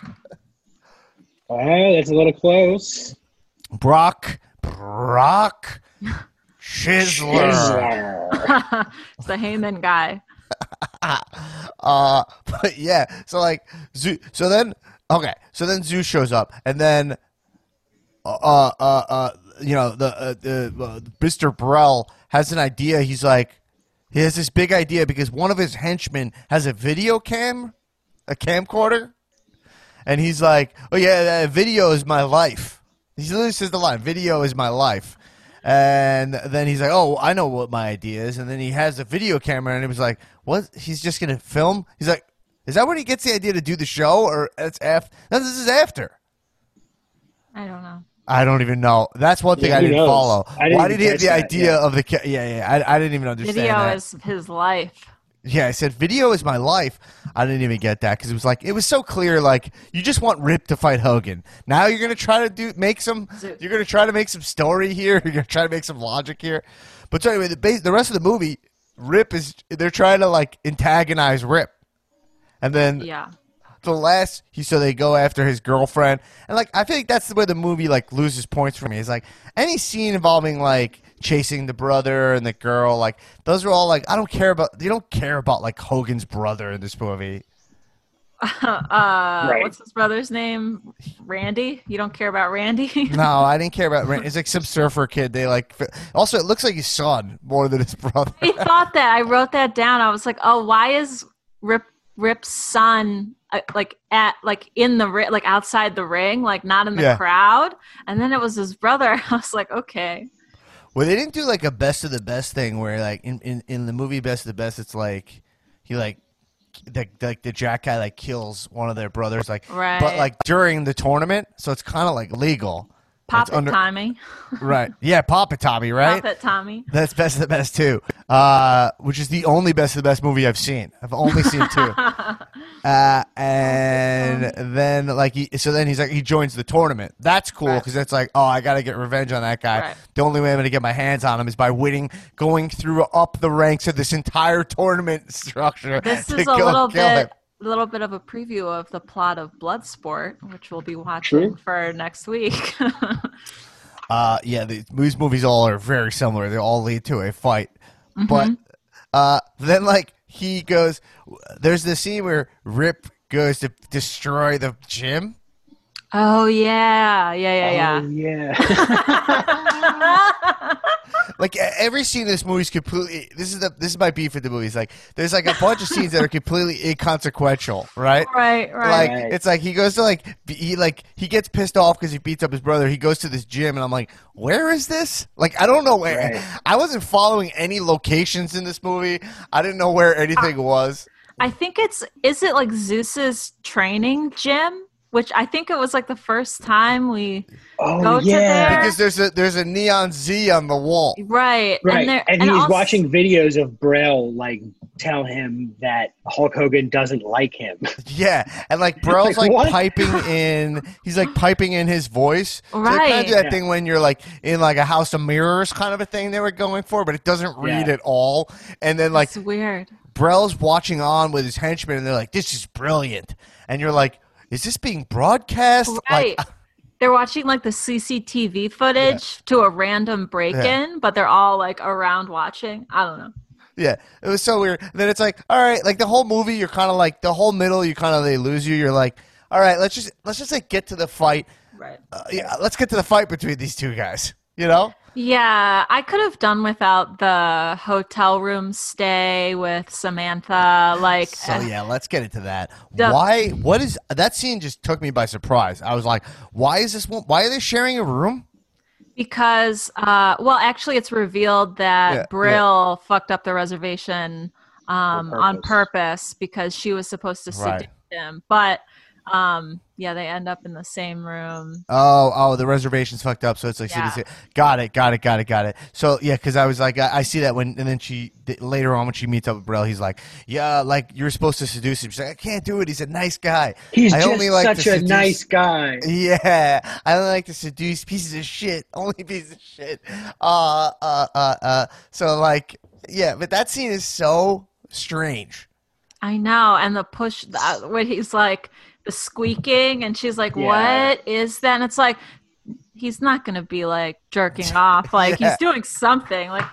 Oh, that's a little close. Brock Brock Chisler. Chisler. It's the Heyman guy. Uh, but yeah, so like, Zeus, so then, okay, so then Zeus shows up, and then, uh, uh, uh, you know, the, uh, the uh, Mister Burrell has an idea. He's like, he has this big idea because one of his henchmen has a video cam, a camcorder, and he's like, oh yeah, that video is my life. He literally says the line, video is my life. And then he's like, oh, I know what my idea is. And then he has a video camera, and he was like, what? He's just going to film? He's like, is that when he gets the idea to do the show? Or it's after? No, this is after. I don't know. I don't even know. That's one thing Yeah, I who didn't knows? follow. I didn't Why even did he have catch the that, idea yeah. of the ca- yeah, yeah. I, I didn't even understand Video that. is his life. Yeah, I said video is my life. I didn't even get that because it was like it was so clear. Like you just want Rip to fight Hogan. Now you're gonna try to do make some. You're gonna try to make some story here. You're gonna try to make some logic here. But so anyway, the base, the rest of the movie, Rip is they're trying to like antagonize Rip, and then Yeah. the last he so they go after his girlfriend, and like I think that's where the movie like loses points for me. Is like any scene involving like chasing the brother and the girl, like those are all like I don't care about. You don't care about like Hogan's brother in this movie. Uh, Right. What's his brother's name? Randy? You don't care about Randy? No, I didn't care about. It's like some surfer kid. They like. Also, it looks like his son more than his brother. I thought that. I wrote that down. I was like, oh, why is Rip Rip's son uh, like at like in the ri- like outside the ring, like not in the Yeah. crowd? And then it was his brother. I was like, okay. Well, they didn't do like a best of the best thing where like in, in, in the movie Best of the Best, it's like he like the like the Jack guy like kills one of their brothers, like Right. but like during the tournament, so it's kind of like legal. Pop It's it, under- Tommy. Right? Yeah, Pop It Tommy, right? Pop it, Tommy. That's Best of the Best too, uh, which is the only Best of the Best movie I've seen. I've only seen two. Uh, and then like he, so then he's like he joins the tournament. That's cool Right. because it's like, oh, I got to get revenge on that guy. Right. The only way I'm going to get my hands on him is by winning, going through up the ranks of this entire tournament structure. This to is a go little kill him. bit, little bit of a preview of the plot of Bloodsport, which we'll be watching True. for next week. Uh, yeah, the, these movies all are very similar. They all lead to a fight. Mm-hmm. But uh, then, like, he goes, there's this scene where Rip goes to destroy the gym. Oh yeah, yeah, yeah, Oh, yeah. yeah. Like, e- every scene in this movie is completely, this is the this is my beef with the movies. Like, there's, like, a bunch of scenes that are completely inconsequential, right? right, right. Like Right. it's like he goes to like be- he like he gets pissed off because he beats up his brother. He goes to this gym and I'm like, where is this? Like I don't know where. Right. I wasn't following any locations in this movie. I didn't know where anything was. I think it's is it like Zeus's training gym, which I think it was like the first time we Oh, Go to yeah. there. Because there's a there's a neon Z on the wall. right, Right. and, there, And, he was also- watching videos of Braille, like, tell him that Hulk Hogan doesn't like him. Yeah, and like Brell's like, Like, what? piping in. He's like piping in his voice. So they kind Right. of do that Yeah. thing when you're like in like a house of mirrors kind of a thing they were going for, but it doesn't read Yeah. at all. And then like It's weird. Brell's watching on with his henchmen, and they're like, "This is brilliant," and you're like, "Is this being broadcast?" Right. Like, They're watching like the C C T V footage to a random break-in, but they're all like around watching. I don't know. yeah, it was so weird. And then it's like, all right, like the whole movie, you're kind of like the whole middle, you kind of they lose you. You're like, all right, let's just let's just like get to the fight. Right. Uh, yeah, let's get to the fight between these two guys. You know? Yeah, I could have done without the hotel room stay with Samantha. Like, So uh, yeah, let's get into that. The- Why? What is that scene? Just took me by surprise. I was like, why is this one? Why are they sharing a room? because, uh, well, actually, it's revealed that Yeah, Brill fucked up the reservation um, On on purpose. purpose because she was supposed to seduce Right. him. But um, yeah, they end up in the same room. Oh, oh, the reservation's fucked up, so it's like, Yeah. C D C. Got it, got it, got it, got it. So yeah, because I was like, I, I see that when, and then she th- later on when she meets up with Brell, he's like, yeah, like you're supposed to seduce him. She's like, I can't do it. He's a nice guy. He's I just only like such to a seduce- nice guy. Yeah, I only like to seduce pieces of shit. Only pieces of shit. Uh, uh, uh, uh. So like, yeah, but that scene is so strange. I know, and the push uh, when he's like the squeaking, and she's like, Yeah. "What is that?" And it's like he's not gonna be like jerking off, like Yeah. he's doing something. Like,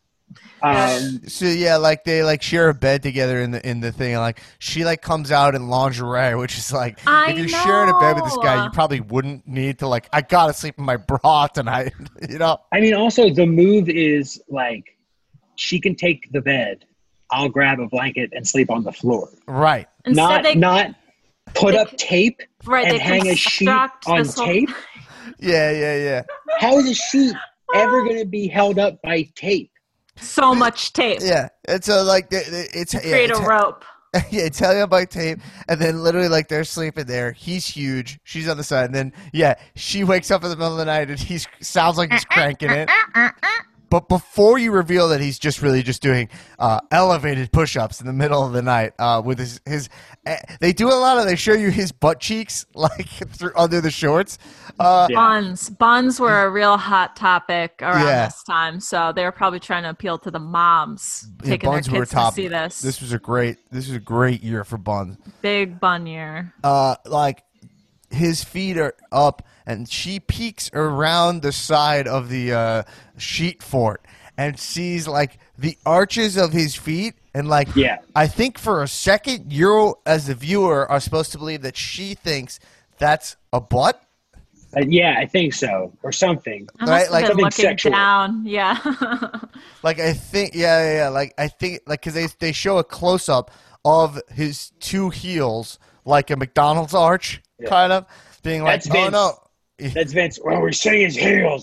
Um, So yeah, like they like share a bed together in the in the thing. And, like she like comes out in lingerie, which is like I if you're sharing a bed with this guy, know. you probably wouldn't need to like. I gotta sleep in my bra tonight, you know? I mean, also the move is like she can take the bed. I'll grab a blanket and sleep on the floor. Right. instead Not they not put they up c- tape right and they hang a sheet construct on this whole- tape. Yeah, yeah, yeah, How is a sheet ever going to be held up by tape? so much tape yeah. And so like the- the- it's to yeah, create it's, a rope. yeah, it's held up by tape, and then literally like they're sleeping there. He's huge. She's on the side, and then yeah, she wakes up in the middle of the night, and he's sounds like he's cranking it. But before you reveal that he's just really just doing uh, elevated push-ups in the middle of the night uh, with his his, eh, they do a lot of they show you his butt cheeks like through under the shorts. Uh, Yeah. Buns, buns were a real hot topic around Yeah. this time, so they were probably trying to appeal to the moms yeah, taking their Buns were kids top. to see this. This was a great this was a great year for Buns. Big bun year. Uh, like his feet are up, and she peeks around the side of the uh, sheet fort and sees like the arches of his feet, and like Yeah. I think for a second you as the viewer are supposed to believe that she thinks that's a butt. Uh, yeah, I think so, or something. I Right, must have like been something looking sexual. down. Yeah. Like I think yeah yeah, yeah. Like I think like because they they show a close up of his two heels like a McDonald's arch Yeah. kind of being like That's oh Vince. no. That's Vince. Well, we see his heels,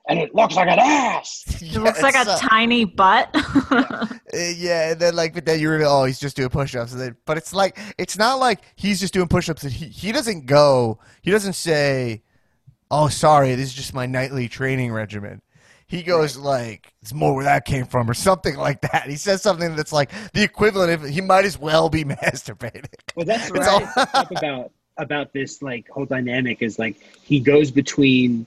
and it looks like an ass. It looks like a uh, tiny butt. Uh, yeah, and then like, but then you realize, oh, he's just doing push-ups. And then, but it's like, it's not like he's just doing push-ups. And he he doesn't go. He doesn't say, "Oh, sorry, this is just my nightly training regimen." He goes like, "It's more where that came from," or something like that. He says something that's like the equivalent of he might as well be masturbating. Well, that's It's right. all- Talk about about this like whole dynamic is like he goes between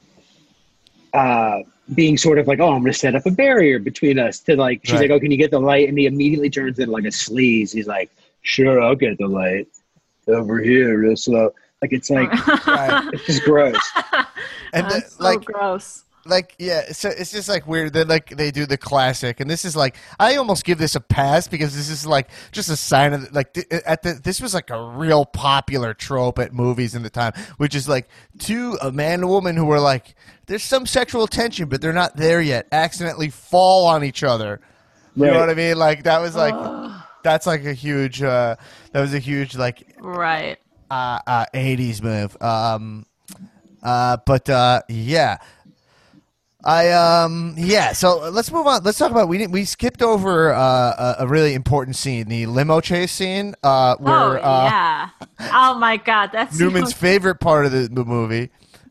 uh being sort of like, oh, I'm going to set up a barrier between us to like, she's Right. like, oh, can you get the light? And he immediately turns into like a sleaze. He's like, sure, I'll get the light over here real slow. Like, it's like, Right. it's just gross. And the- That's so like, gross. like yeah, so it's just like weird. Then like they do the classic, and this is like I almost give this a pass because this is like just a sign of like th- at the this was like a real popular trope at movies in the time, which is like two a man and a woman who were like there's some sexual tension, but they're not there yet. Accidentally fall on each other. You know Right. what I mean? Like that was like that's like a huge uh, that was a huge like Right. uh, uh, eighties move. Um, uh, but uh, yeah, I um, yeah. So let's move on. Let's talk about we didn't we skipped over uh, a, a really important scene, the limo chase scene, uh, Oh, where uh, yeah. Oh, my God. That's Newman's favorite part of the the movie.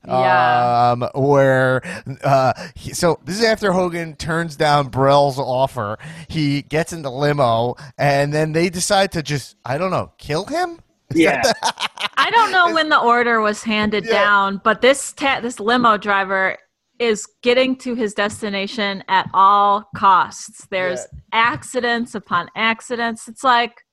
Yeah. Um, where, uh, he, so this is after Hogan turns down Brell's offer. He gets in the limo, and then they decide to just, I don't know, kill him? Yeah. I don't know when the order was handed Yeah. down, but this ta- this limo driver is getting to his destination at all costs. There's accidents upon accidents. It's like,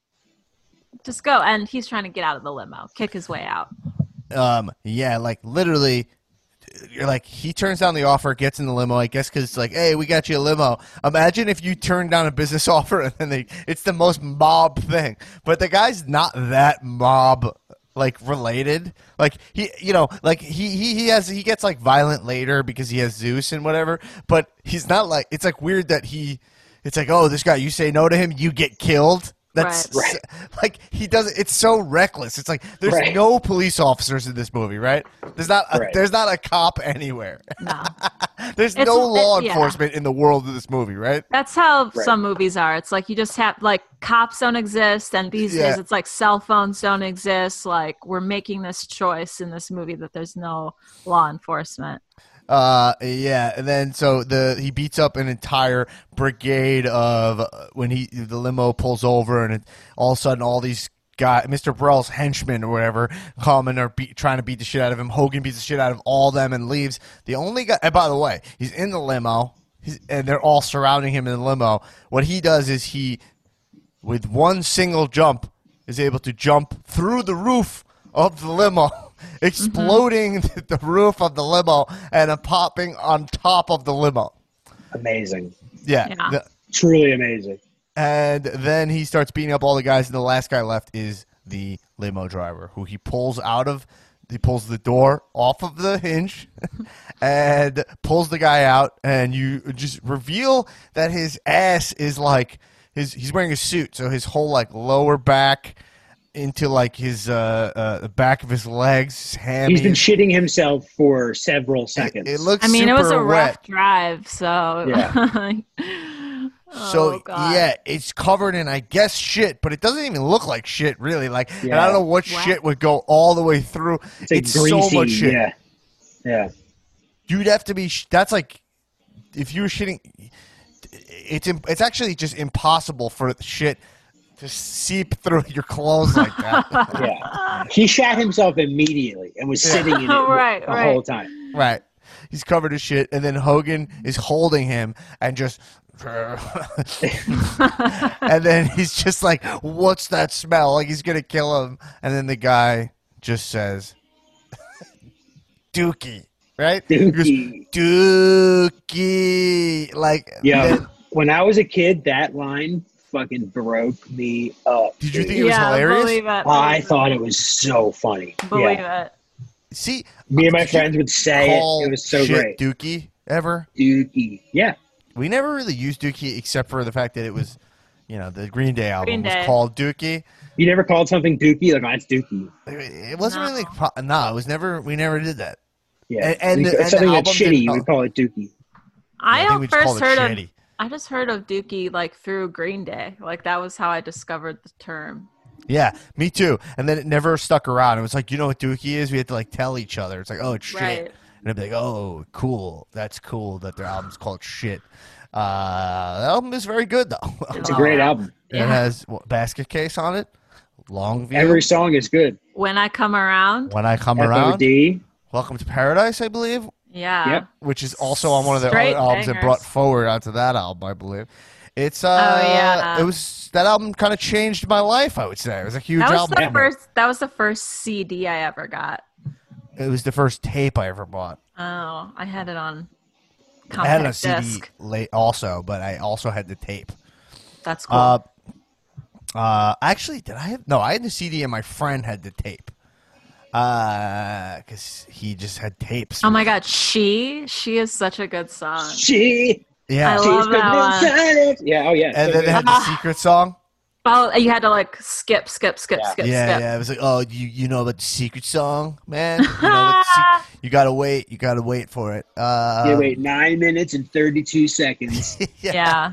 just go. And he's trying to get out of the limo, kick his way out. Um, yeah, like literally, you're like he turns down the offer, gets in the limo. I guess because it's like, hey, we got you a limo. Imagine if you turn down a business offer and then they, it's the most mob thing. But the guy's not that mob like related. Like he, you know, like he he he has he gets like violent later because he has Zeus and whatever. But he's not like it's like weird that he. It's like, oh, this guy, you say no to him, you get killed. That's Right. Right. like he does. It's so reckless. It's like there's Right. no police officers in this movie, right? There's not. A, Right. There's not a cop anywhere. No. There's It's- no law it- yeah. enforcement in the world of this movie, right? That's how Right. some movies are. It's like you just have like cops don't exist, and these Yeah. days it's like cell phones don't exist. Like we're making this choice in this movie that there's no law enforcement. Uh, yeah, and then so the he beats up an entire brigade of uh, when he the limo pulls over, and it, all of a sudden all these guys, Mister Burrell's henchmen or whatever, come and are beat, trying to beat the shit out of him. Hogan beats the shit out of all of them and leaves. The only guy, and by the way, he's in the limo, he's, and they're all surrounding him in the limo. What he does is he, with one single jump, is able to jump through the roof of the limo. Exploding the roof of the limo and uh, popping on top of the limo. Amazing. Yeah. Yeah. the- Truly amazing. and then he starts beating up all the guys, and the last guy left is the limo driver, who he pulls out of. He pulls the door off of the hinge and pulls the guy out, and you just reveal that his ass is like his. He's wearing a suit, so his whole like lower back into like his uh, uh the back of his legs, his hammy. He's been shitting himself for several seconds. It, it looks. I mean, it was a super rough wet. drive, so Yeah. So Oh, God. yeah, it's covered in I guess shit, but it doesn't even look like shit really. Like, and I Yeah. don't know what What? shit would go all the way through. It's, like It's greasy. so much shit. Yeah. Yeah. You'd have to be. sh- That's like if you were shitting. It's im- it's actually just impossible for shit to seep through your clothes like that. Yeah. He shat himself immediately and was Yeah. sitting in it Right, the right. whole time. Right. He's covered in shit, and then Hogan is holding him and just. And then he's just like, "What's that smell?" Like he's gonna kill him, and then the guy just says, "Dookie," right? He goes, Dookie. Dookie, like. Yeah. then- When I was a kid, that line fucking broke me up. Did you dude. think it was yeah, hilarious? believe it. I believe thought it was so funny. it, believe yeah. it. See, Me and my did you friends would say call it. It was so shit great. Dookie ever? Dookie. Yeah. We never really used Dookie except for the fact that it was, you know, the Green Day album Green was Day. called Dookie. You never called something Dookie? Like, oh, it's Dookie. It wasn't No. really pro- no. It was never. We never did that. Yeah. And- and We- the- and the something that's album shitty, didn't- you would call it Dookie. I, I think we just first called it heard of. shitty. I just heard of Dookie like through Green Day. Like that was how I discovered the term. Yeah, me too. And then it never stuck around. It was like, you know what Dookie is? We had to like tell each other. It's like, oh, it's shit. Right. And I'd be like, oh, cool. That's cool that their album's called shit. Uh, the album is very good, though. It's a great album. It Yeah. has what, Basket Case on it. Long View. Every song is good. When I come around. When I Come F O Around. D. Welcome to Paradise, I believe. Yeah. Yep. Which is also on one of their Straight other albums that bangers. brought forward onto that album, I believe. It's uh, Oh, yeah. it was that album kind of changed my life. I would say it was a huge That was album. the for me. first. That was the first C D I ever got. It was the first tape I ever bought. Oh, I had it on compact I had it on C D disc. late also, but I also had the tape. That's cool. Uh, uh, actually, did I have? No, I had the C D, and my friend had the tape. Uh, because he just had tapes. oh my God, she she is such a good song. She. Yeah, I She's love that one. inside it. Yeah. Oh yeah. and so then they good. had the secret song. Oh, you had to like skip, skip, skip, Yeah. skip, Yeah, skip. yeah. It was like, oh, you you know about the secret song, man? You, know about the sec- you gotta wait. You gotta wait for it. Uh, Yeah, wait, nine minutes and thirty-two seconds. Yeah.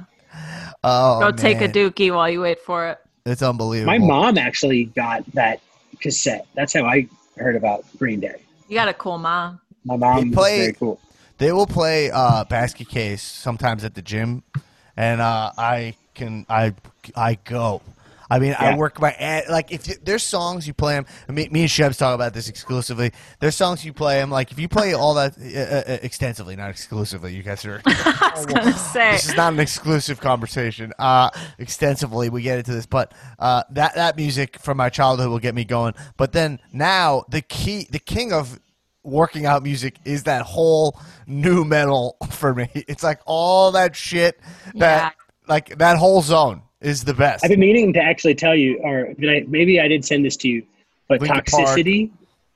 Oh, Go take a man. dookie while you wait for it. It's unbelievable. My mom actually got that cassette. That's how I heard about Green Day. You got a cool mom. My mom They was play- very cool. They will play uh, Basket Case sometimes at the gym, and uh, I can I I go. I mean, I Yeah. work my ad, like if you, there's songs you play them. Me, me and Shebs talk about this exclusively. There's songs you play them like if you play all that uh, uh, extensively, not exclusively. You guys are. I was gonna say. This is not an exclusive conversation. Uh, extensively, we get into this, but uh, that that music from my childhood will get me going. But then now the key, the king of working out music is that whole new metal for me. It's like all that shit that like that whole zone is the best. I've been meaning to actually tell you, or did I, maybe I did send this to you, but Linkin Park. Toxicity,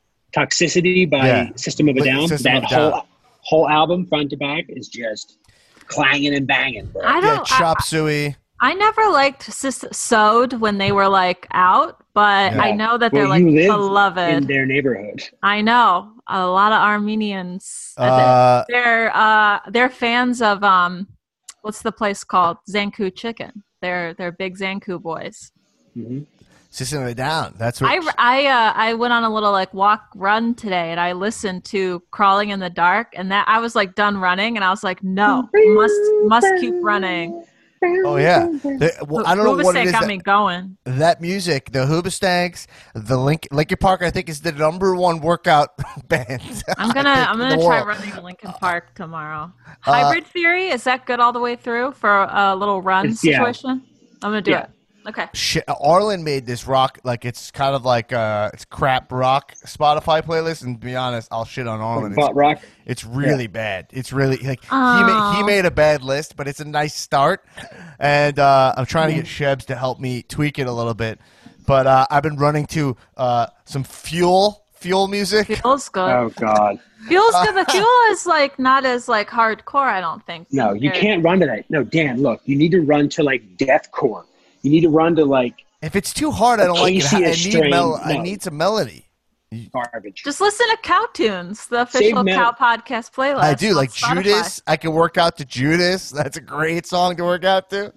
Toxicity by Yeah. System of a Lin- Down, System that of a whole Down. whole album front to back is just clanging and banging, bro. I yeah, don't. I, Chop Suey. I never liked Sis- Sewed when they were like out, but Yeah. I know that they're Well, like you live beloved. in their neighborhood. I know a lot of Armenians. Uh, they're uh, they're fans of um, what's the place called? Zanku Chicken. They're they're big Zanku boys. hmm System of a Down. That's what. I I uh, I went on a little like walk run today, and I listened to Crawling in the Dark, and that I was like done running, and I was like, no, must must keep running. oh yeah. The- well, I don't know what it Hoobastank is. got that- me going. That music, the Hoobastanks, the Link, Linkin Park, I think is the number one workout band. I'm gonna I think, I'm in gonna the try world. running Linkin Park tomorrow. Uh, Hybrid Theory, is that good all the way through for a little run It's- yeah. situation? I'm gonna do Yeah. it. Okay. Shit, Arlen made this rock like it's kind of like uh, it's crap rock Spotify playlist. And to be honest, I'll shit on Arlen. Butt It's, rock. it's really bad. It's really like he Oh. made, he made a bad list, but it's a nice start. And uh, I'm trying to get Shebs to help me tweak it a little bit. But uh, I've been running to uh, some fuel fuel music. Feels good. Oh God. Feels good. The fuel is like not as like hardcore, I don't think. No, you compared- can't run to that. No, Dan, look, you need to run to like deathcore. You need to run to like If it's too hard, I don't like it. I Acacia need strain, mel- I no. need some melody. garbage. Just listen to Cow Tunes, the official Save Cow Mel- podcast playlist. I do on like Spotify. Judas. I can work out to Judas. That's a great song to work out to.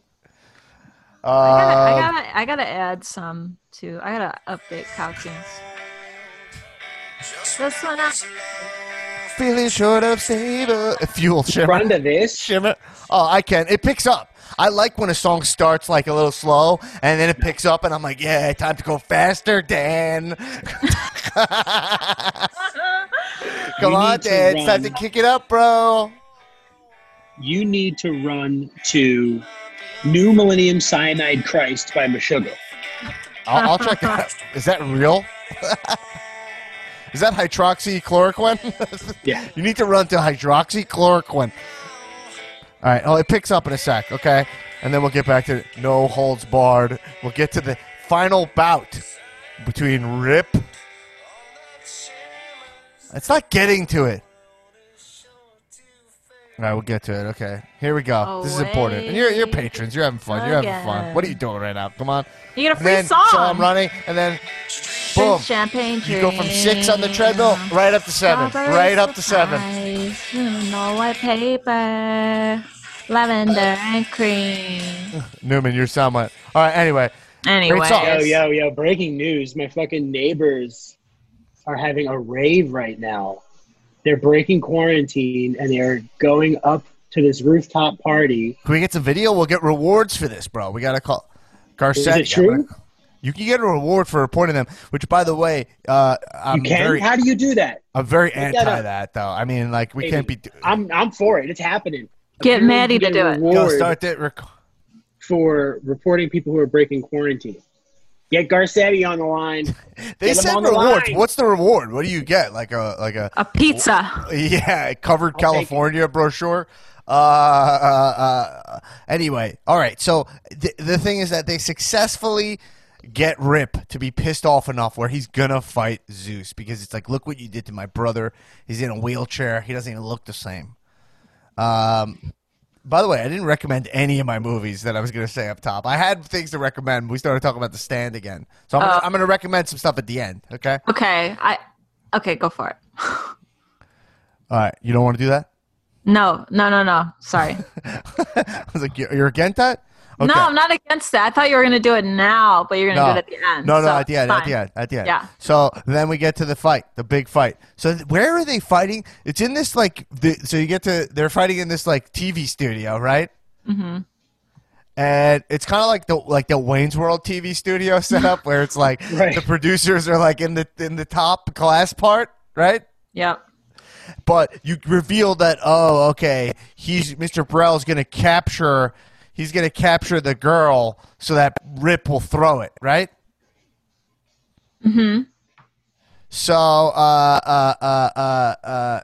I gotta, I Um, gotta, I gotta add some to. I gotta update Cow Tunes. This one, up. feeling short of savor. Fuel shimmer. Run to this. Shimmer. Oh, I can. It picks up. I like when a song starts like a little slow and then it picks up and I'm like, yeah, time to go faster, Dan. Come You on, need to Dan. It's time to run. kick it up, bro. You need to run to New Millennium Cyanide Christ by Meshuggah. I'll, I'll check that out. Is that real? Is that hydroxychloroquine? Yeah. You need to run to hydroxychloroquine. All right. Oh, it picks up in a sec, okay? And then we'll get back to no holds barred. We'll get to the final bout between Rip. It's not getting to it. All right, we'll get to it. Okay, here we go. Oh, this is important. And you're, you're wait. patrons. You're having fun. You're having fun. Again. What are you doing right now? Come on. You get a And free then, song. so I'm running, and then Drink boom. champagne. You go from six on the treadmill right up to seven. Strawberry Right up to seven. surprise, No white paper, lavender and cream. Newman, your sound went. All right, anyway. Anyway, song. Yo, yo, yo! Breaking news: my fucking neighbors are having a rave right now. They're breaking quarantine and they're going up to this rooftop party. Can we get some video? We'll get rewards for this, bro. We got to call Garcetti. Is it true? You can get a reward for reporting them, which, by the way, uh, I'm You can? very, How do you do that? I'm very Look anti that up. that, though. I mean, like, we Hey, can't be. I'm I'm for it. It's happening. Get Apparently Maddie you to get do a it. Yo, reward start that. Rec- for reporting people who are breaking quarantine. Get Garcetti on the line. they Get 'em said on the rewards. line. What's the reward? What do you get? Like a like a A pizza. yeah, covered I'll take California brochure. Uh, uh, uh, anyway, all right. So th- the thing is that they successfully get Rip to be pissed off enough where he's gonna fight Zeus because it's like, look what you did to my brother. He's in a wheelchair. He doesn't even look the same. Um. By the way, I didn't recommend any of my movies that I was going to say up top. I had things to recommend. We started talking about The Stand again. So I'm Oh. gonna, I'm going to recommend some stuff at the end, okay? Okay, I. Okay, go for it. All right. You don't want to do that? No, no, no, no. Sorry. I was like, you're you're against that? Okay. No, I'm not against that. I thought you were going to do it now, but you're going to No. do it at the end. No, no, so at the end, it's at the fine. end, at the end. Yeah. So then we get to the fight, the big fight. So th- where are they fighting? It's in this, like, the, so you get to, they're fighting in this, like, T V studio, right? Mm-hmm. And it's kind of like the like the Wayne's World T V studio setup where it's like Right. the producers are like in the in the top class part, right? Yep. But you reveal that, oh, okay, he's Mister Burrell's going to capture, he's going to capture the girl so that Rip will throw it, right? Mm-hmm. So, uh, uh, uh, uh, uh,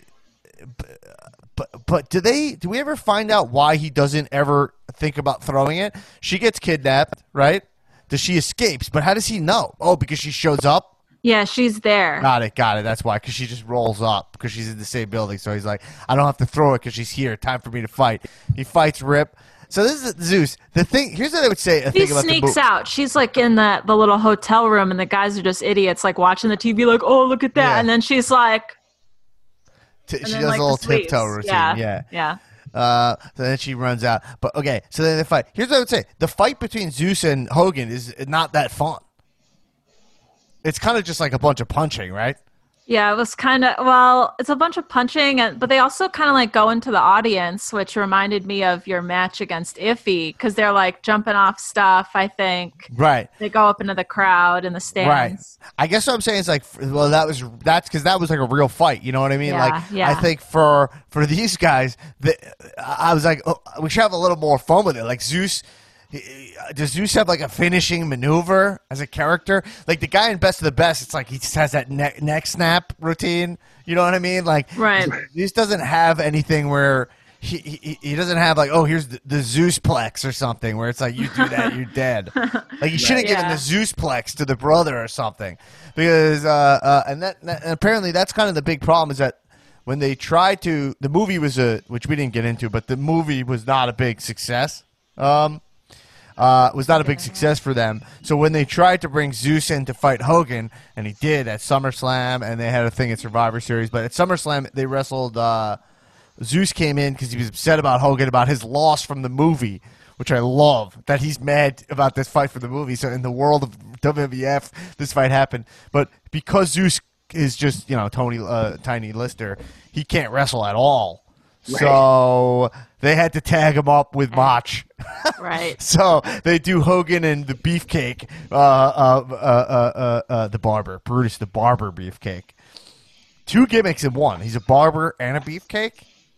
but but do they? Do we ever find out why he doesn't ever think about throwing it? She gets kidnapped, right? Does she escapes? But how does he know? Oh, because she shows up. Yeah, she's there. Got it, got it. That's why, because she just rolls up because she's in the same building. So he's like, I don't have to throw it because she's here. Time for me to fight. He fights Rip. So this is Zeus. The thing here's what I would say. A He thing about the sneaks movie. out. She's like in the, the little hotel room, and the guys are just idiots, like watching the T V, like, oh, look at that. Yeah. And then she's like, T- and she then, does like, a little just leaves. tiptoe routine. Yeah. yeah. Yeah. Uh, so then she runs out. But okay, so then the fight. Here's what I would say: the fight between Zeus and Hogan is not that fun. It's kind of just like a bunch of punching, right? Yeah, it was kind of, well, it's a bunch of punching, and, but they also kind of like go into the audience, which reminded me of your match against Iffy, because they're like jumping off stuff, I think. Right. They go up into the crowd in the Right. stands. I guess what I'm saying is like, f- well, that was that's because that was like a real fight. You know what I mean? Yeah, like, yeah. I think for for these guys, the, I was like, oh, we should have a little more fun with it. Like Zeus. Does Zeus have like a finishing maneuver as a character? Like the guy in Best of the Best, it's like he just has that neck, neck snap routine. You know what I mean? Like, Right. Zeus doesn't have anything where he he, he doesn't have like, oh, here's the, the Zeus plex or something where it's like you do that, you're dead. Like you should have given Yeah. the Zeus plex to the brother or something, because uh, uh, and that, that and apparently that's kind of the big problem is that when they tried to, the movie was a, which we didn't get into, but the movie was not a big success. Um, uh, was not a big success for them. So when they tried to bring Zeus in to fight Hogan, and he did at SummerSlam, and they had a thing at Survivor Series, but at SummerSlam they wrestled. Uh, Zeus came in because he was upset about Hogan about his loss from the movie, which I love that he's mad about this fight for the movie. So in the world of W W F, this fight happened, but because Zeus is just, you know, Tony uh, Tiny Lister, he can't wrestle at all. Right. So they had to tag him up with Mach. Right. So they do Hogan and the Beefcake, uh, uh, uh, uh, uh, uh, the barber, Brutus the Barber Beefcake. Two gimmicks in one. He's a barber and a beefcake.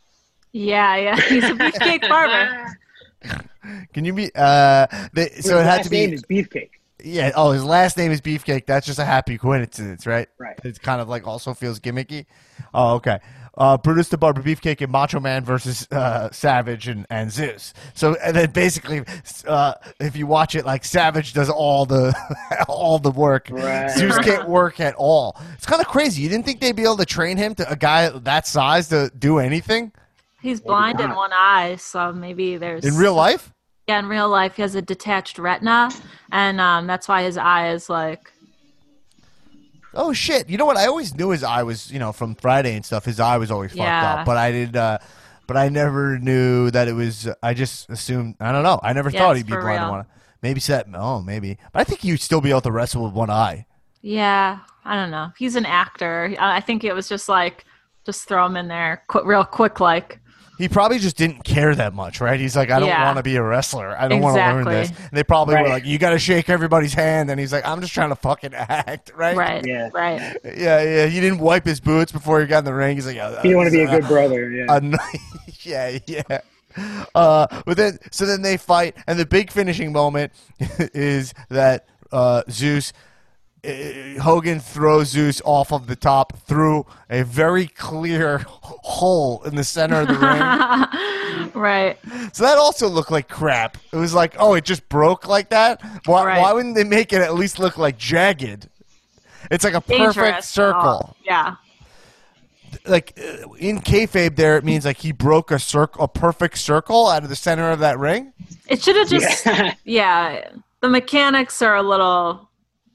Yeah, yeah. He's a beefcake barber. Can you be? Uh, they, His so it had last to be. name is Beefcake. Yeah. Oh, his last name is Beefcake. That's just a happy coincidence, right? Right. It's kind of like also feels gimmicky. Oh, okay. Uh, Brutus the Barber Beefcake and Macho Man versus uh, Savage and, and Zeus. So and then basically, uh, if you watch it, like Savage does all the all the work. Right. Zeus can't work at all. It's kind of crazy. You didn't think they'd be able to train him to a guy that size to do anything? He's Maybe blind in not. one eye, so maybe there's In real life? Yeah, in real life, he has a detached retina, and um, that's why his eye is like. Oh shit! You know what? I always knew his eye was, you know, from Friday and stuff. His eye was always Yeah. fucked up, but I did, uh, but I never knew that it was. I just assumed. I don't know. I never Yeah, thought it's he'd be for blind in real. one eye. Maybe set. Oh, maybe. But I think you'd still be able to wrestle with one eye. Yeah, I don't know. He's an actor. I I think it was just like, just throw him in there, qu- real quick, like. He probably just didn't care that much, right? He's like, I don't Yeah. want to be a wrestler. I don't want to learn this. Exactly. And they probably were Right. like, you got to shake everybody's hand. And he's like, I'm just trying to fucking act, right? Right. Yeah. Right. Yeah, yeah. He didn't wipe his boots before he got in the ring. He's like, yeah, He didn't want to be a good brother. Yeah. a ni- yeah, yeah. Uh, but then, so then they fight, and the big finishing moment is that uh, Zeus, uh, Hogan throws Zeus off of the top through a very clear hole in the center of the ring. Right. So that also looked like crap. It was like, oh, it just broke like that. Why, Right. why wouldn't they make it at least look like jagged? It's like a perfect Dangerous. circle. Oh, yeah. Like uh, in kayfabe, there it means like he broke a circle, a perfect circle out of the center of that ring. It should have just. Yeah. Yeah. The mechanics are a little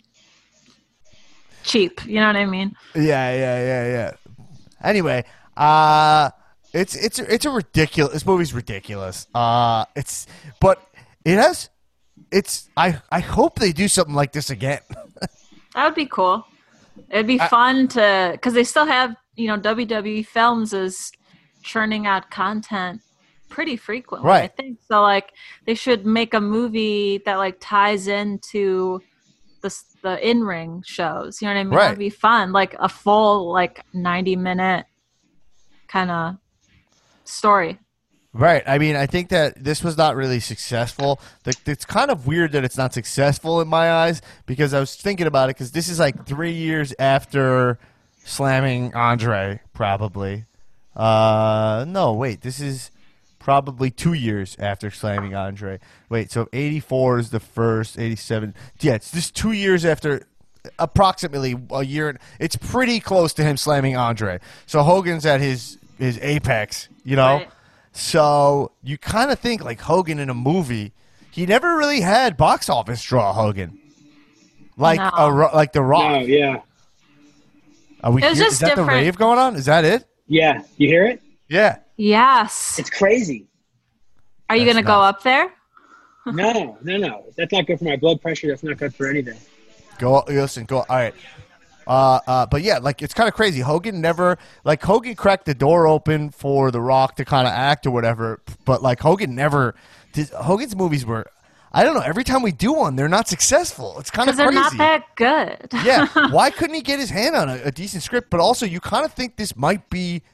cheap. You know what I mean? Yeah, yeah, yeah, yeah. Anyway, uh, it's it's it's a ridiculous. This movie's ridiculous. Uh, it's but it has. It's I I hope they do something like this again. That would be cool. It'd be I- fun to, because they still have, you know, W W E Films is churning out content pretty frequently. I Right. think so. Like they should make a movie that like ties into the s- the in ring shows. You know what I mean? Right. That'd be fun. Like a full like ninety minute kind of story. Right. I mean, I think that this was not really successful. The- It's kind of weird that it's not successful in my eyes because I was thinking about it because this is like three years after slamming Andre, probably. Uh, no, wait. This is probably two years after slamming Andre. Wait, so eighty-four is the first, eighty-seven. Yeah, it's just two years after, approximately a year. It's pretty close to him slamming Andre. So Hogan's at his, his apex, you know? Right. So you kind of think like Hogan in a movie, he never really had box office draw. Hogan, like No. a Ro- like the Rock. No, yeah. Are we It was hear- just is that the different. rave going on? Is that it? Yeah. You hear it? Yeah. Yes. It's crazy. Are you That's gonna go nuts. up there? No, no, no. That's not good for my blood pressure. That's not good for anything. Go listen. Go. All right. Uh, uh, but yeah, like it's kind of crazy. Hogan never like Hogan cracked the door open for The Rock to kind of act or whatever. But like Hogan never. Did, Hogan's movies were. I don't know. Every time we do one, they're not successful. It's kind of Because crazy. they're not that good. Yeah. Why couldn't he get his hand on a, a decent script? But also, you kind of think this might be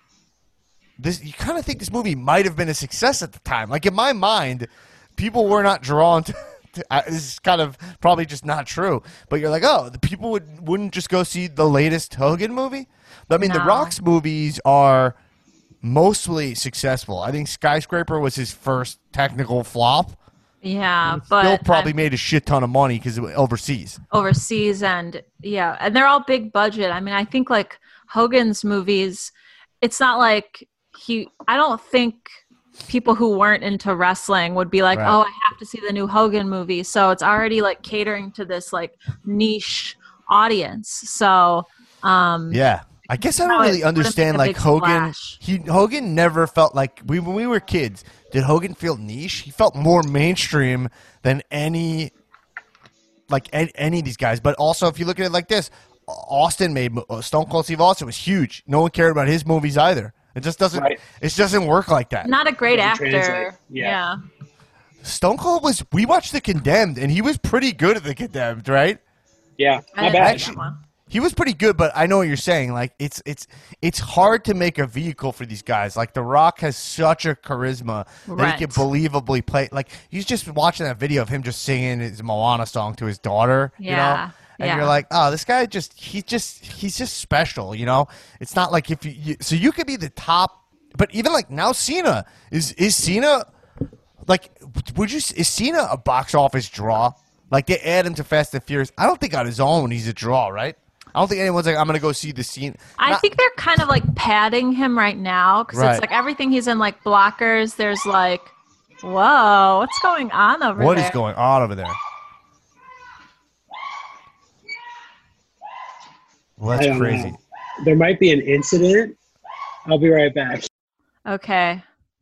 this. You kind of think this movie might have been a success at the time. Like in my mind, people were not drawn to. to I, this is kind of probably just not true. But you're like, oh, the people would wouldn't just go see the latest Hogan movie. I mean, the No. Rock's movies are mostly successful. I think Skyscraper was his first technical flop. Yeah, but Still probably I'm- made a shit ton of money because it was overseas. overseas and yeah, and they're all big budget. I mean, I think like Hogan's movies, it's not like he I don't think people who weren't into wrestling would be like, Right. "Oh, I have to see the new Hogan movie." So it's already like catering to this like niche audience. So, um Yeah. I guess I No, don't it really wouldn't understand make a like big Hogan. splash. He Hogan never felt like we when we were kids. Did Hogan feel niche? He felt more mainstream than any like any, any of these guys. But also, if you look at it like this, Austin made mo- uh, Stone Cold Steve Austin was huge. No one cared about his movies either. It just doesn't. Right. It just doesn't work like that. not a great Doesn't actor. translate. Yeah. Yeah. Stone Cold was. We watched The Condemned, and he was pretty good at The Condemned, right? Yeah. I Not didn't bad. see that one. He was pretty good, but I know what you're saying. Like it's it's it's hard to make a vehicle for these guys. Like The Rock has such a charisma that Right. he can believably play. Like he's just watching that video of him just singing his Moana song to his daughter. You know, Yeah, and yeah. you're like, oh, this guy just he's just he's just special. You know, it's not like if you, you so you could be the top, but even like now Cena is is Cena like would you is Cena a box office draw? Like they add him to Fast and Furious. I don't think on his own he's a draw, right? I don't think anyone's like, I'm gonna go see the scene. I Not- think they're kind of like padding him right now because Right. it's like everything he's in like blockers. There's like, whoa, what's going on over What there? is going on over there? Well, I that's don't crazy. know. There might be an incident. I'll be right back. Okay.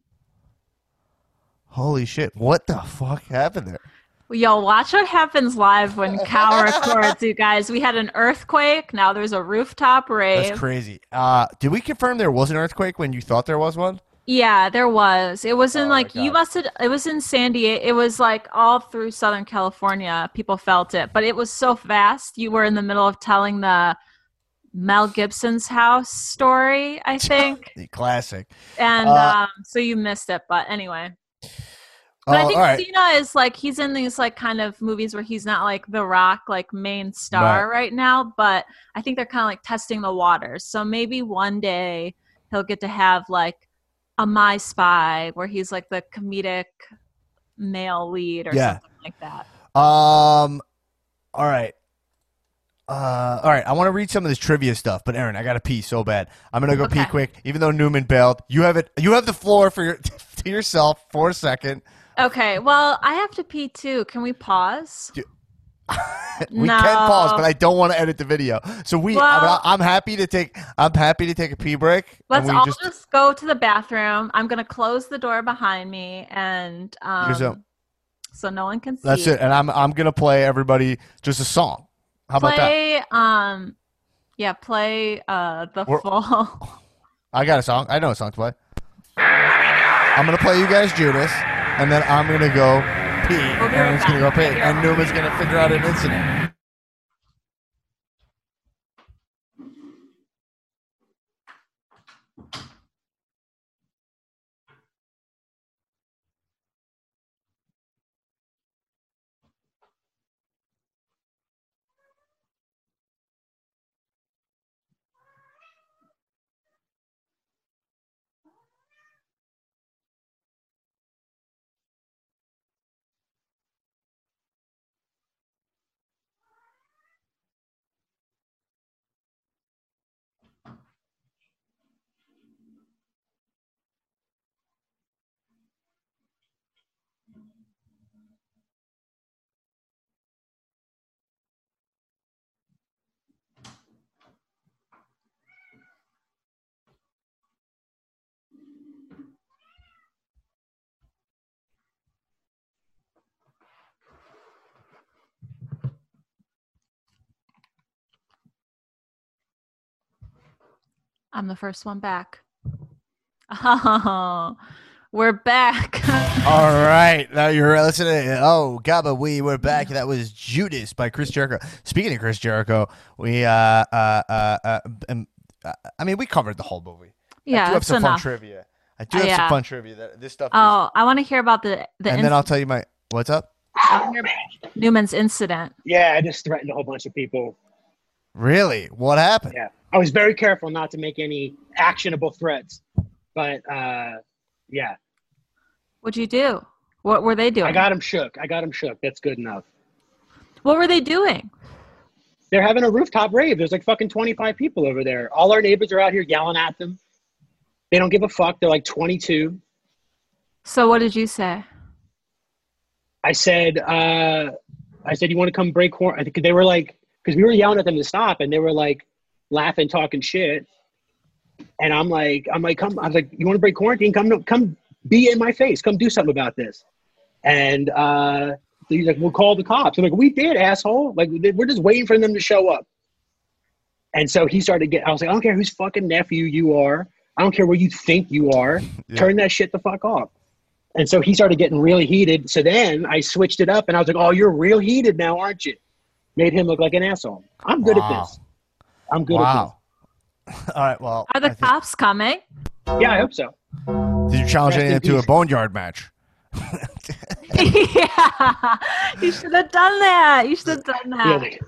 Holy shit! What the fuck happened there? Yo, watch what happens live when Cal records, you guys. We had an earthquake. Now there's a rooftop rave. That's crazy. Uh, did we confirm there was an earthquake when you thought there was one? Yeah, there was. It was in Oh my like you God. must have. It was in San Diego. It was like all through Southern California. People felt it, but it was so fast. You were in the middle of telling the Mel Gibson's house story, I think, The classic. and Uh, um, so you missed it. But anyway, but Oh, I think all right. Cena is like he's in these like kind of movies where he's not like The Rock, like main star right, now. But I think they're kind of like testing the waters. So maybe one day he'll get to have like a My Spy where he's like the comedic male lead or Yeah. something like that. Um. All right. Uh. All right. I want to read some of this trivia stuff, but Aaron, I gotta pee so bad. I'm gonna go pee Okay. quick. Even though Newman bailed, you have it. You have the floor for your to yourself for a second. Okay, well, I have to pee too. Can we pause? We No. can pause, but I don't want to edit the video. So we. Well- I'm, I'm happy to take. I'm happy to take a pee break. and Let's we all just... go to the bathroom. I'm gonna close the door behind me, and Here's a- um, so no one can see. That's it. And I'm I'm gonna play everybody just a song. How about that? Play, um, yeah, play uh the We're- full. I got a song. I know a song to play. I'm gonna play you guys Judas, and then I'm gonna go pee. We'll be right Aaron's gonna go back. pee, and Newman's gonna figure out an incident. I'm the first one back. Oh, we're back. All right, now you're listening. Oh, Gabba, we were back. That was Judas by Chris Jericho. Speaking of Chris Jericho, we uh uh uh, uh um, uh I mean we covered the whole movie. I yeah, do have that's some fun enough. trivia. I do Uh, have some yeah. fun trivia. That this stuff. Is, Oh, I want to hear about the the. and then I'll tell you my what's up. I wanna hear about Newman's incident. Yeah, I just threatened a whole bunch of people. Really, what happened? Yeah, I was very careful not to make any actionable threats, but uh, yeah, What'd you do? What were they doing? I got him shook. I got him shook. That's good enough. What were they doing? They're having a rooftop rave. There's like fucking twenty-five people over there. All our neighbors are out here yelling at them. They don't give a fuck. They're like twenty-two. So what did you say? I said, uh, I said, you want to come break quarantine? I think they were like, because we were yelling at them to stop, and they were like laughing, talking shit. And I'm like, I'm like, come. I was like, you want to break quarantine? Come, come, be in my face. Come do something about this. And uh, he's like, we'll call the cops. I'm like, we did, asshole. Like, we're just waiting for them to show up. And so he started getting. I was like, I don't care whose fucking nephew you are. I don't care where you think you are. Yeah. Turn that shit the fuck off. And so he started getting really heated. So then I switched it up, and I was like, oh, you're real heated now, aren't you? Made him look like an asshole. I'm good Wow. at this. I'm good Wow. All right. Well, Are the I think- cops coming? at this. Yeah, I hope so. did you challenge Rest in anyone to a peace. boneyard match? Yeah, you should have done that. You should have done Yeah, that. like,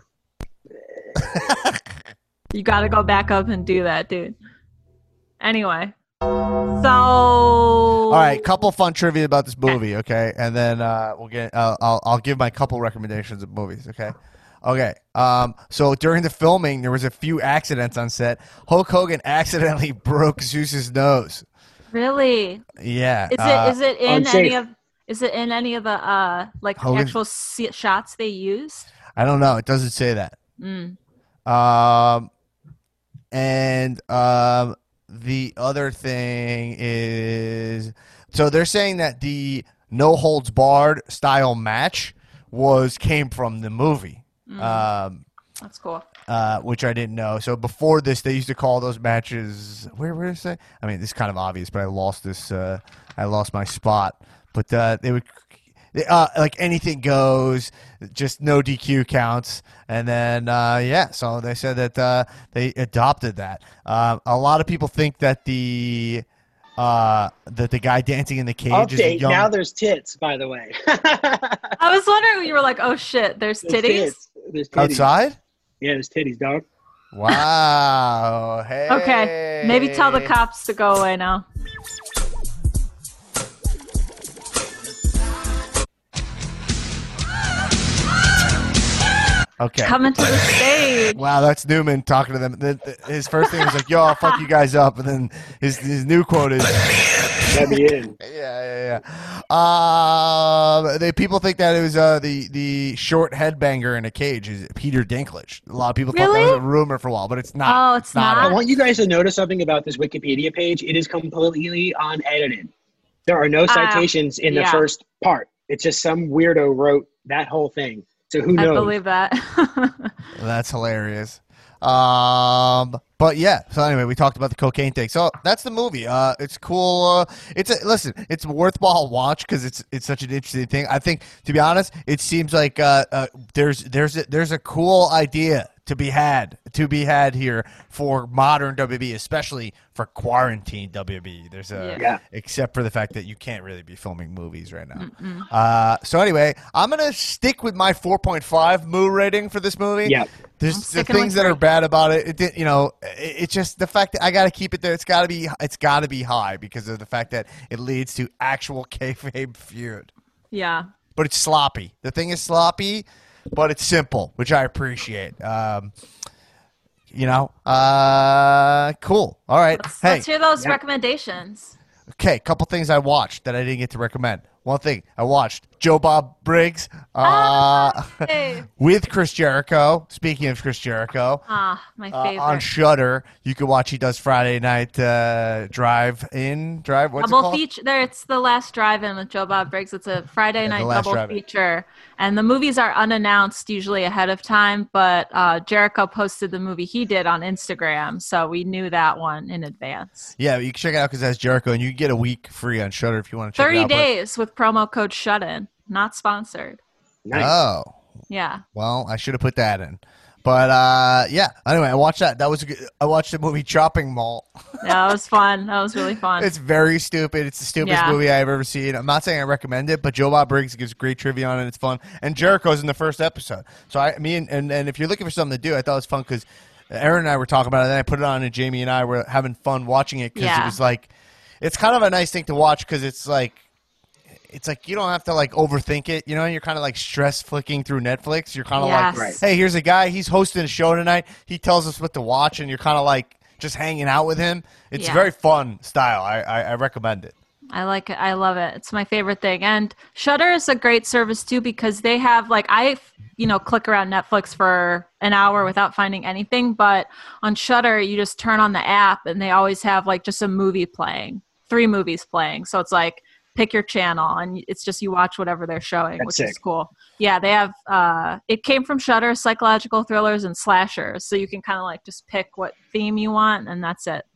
You got to go back up and do that, dude. Anyway, so all All right, couple fun trivia about this movie, okay, and then uh, we'll get. Uh, I'll I'll give my couple recommendations of movies, okay. Okay. Um, so during the filming, there was a few accidents on set. Hulk Hogan accidentally broke Zeus's nose. Really? Yeah. Is uh, it is it in unsafe. any of is it in any of the uh like Hogan's- actual se- shots they used? I don't know. It doesn't say that. Mm. Um, and um, the other thing is, so they're saying that the no holds barred style match was came from the movie. Mm. Um, That's cool. uh, which I didn't know. So before this, they used to call those matches. Where where did it say? I mean, this is kind of obvious, but I lost this. Uh, I lost my spot. But uh, they would. Uh, like anything goes, just no D Q counts, and then uh, yeah. So they said that uh, they adopted that. Uh, a lot of people think that the uh, that the guy dancing in the cage is a Update. young. Now there's tits, by the way. I was wondering when you were like, oh shit, there's There's titties. tits. There's titties. Outside. Yeah, there's titties, dog. Wow. Hey. Okay, maybe tell the cops to go away now. Okay. Coming to the stage. Wow, that's Newman talking to them. The, the, his first thing was like, "Yo, I'll fuck you guys up," and then his his new quote is, Let me in. "Yeah, yeah, yeah." Um, they people think that it was uh, the the short headbanger in a cage is Peter Dinklage. A lot of people thought that Really? was a rumor for a while, but it's not. Oh, it's I not? want you guys to notice something about this Wikipedia page. It is completely unedited. There are no citations in the yeah. first part. It's just some weirdo wrote that whole thing. So who I knows? believe that. That's hilarious. Um, but yeah. So anyway, we talked about the cocaine thing. So that's the movie. Uh, it's cool. Uh, it's a listen. It's a worthwhile watch because it's it's such an interesting thing. I think, to be honest, it seems like uh, uh there's there's a, there's a cool idea to be had to be had here for modern W W E, especially for quarantine W W E. There's a Yeah. Yeah. except for the fact that you can't really be filming movies right now. Uh, so anyway, I'm gonna stick with my four point five Moo rating for this movie. Yeah. I'm There's the sticking things with that are three. bad about it. It did, you know, it, it's just the fact that I got to keep it there. It's got to be, it's got to be high because of the fact that it leads to actual kayfabe feud. Yeah. But it's sloppy. The thing is sloppy, but it's simple, which I appreciate. Um, you know, uh, cool. All right. Let's, hey, let's hear those Yeah. recommendations. okay. Couple things I watched that I didn't get to recommend. One thing I watched Joe Bob Briggs uh, Hey. with Chris Jericho. Speaking of Chris Jericho, Ah, my uh, favorite. on Shudder, you can watch. He does Friday night uh, drive in drive. What's it double called? feature. There, it's the last drive-in with Joe Bob Briggs. It's a Friday Yeah, The night Last double Drive-In. feature, and the movies are unannounced usually ahead of time. But uh, Jericho posted the movie he did on Instagram, so we knew that one in advance. Yeah, you can check it out because that's Jericho, and you can get a week free on Shudder if you want to check it Thirty out. but- days with promo code Shut-In. Not sponsored. Nice. Oh, Yeah. well, I should have put that in. But uh, yeah. Anyway, I watched that. That was a good, I watched the movie Chopping Mall. Yeah, that was fun. That was really fun. It's very stupid. It's the stupidest Yeah. movie I've ever seen. I'm not saying I recommend it, but Joe Bob Briggs gives great trivia on it. It's fun. And Jericho's in the first episode. So I, me and, and, and if you're looking for something to do, I thought it was fun because Aaron and I were talking about it. Then I put it on, and Jamie and I were having fun watching it because it Yeah. was like, it's kind of a nice thing to watch because it's like, it's like you don't have to like overthink it. You know, you're kind of like stress flicking through Netflix. You're kind of Yes. like, Right. hey, here's a guy. He's hosting a show tonight. He tells us what to watch, and you're kind of like just hanging out with him. It's Yeah. very fun style. I, I, I recommend it. I like it. I love it. It's my favorite thing. And Shudder is a great service too because they have like I, you know, click around Netflix for an hour without finding anything, but on Shudder you just turn on the app and they always have like just a movie playing, three movies playing. So it's like pick your channel and it's just you watch whatever they're showing, That's which sick. is cool. Yeah, they have uh it came from Shudder, psychological thrillers and slashers. So you can kind of like just pick what theme you want and that's it.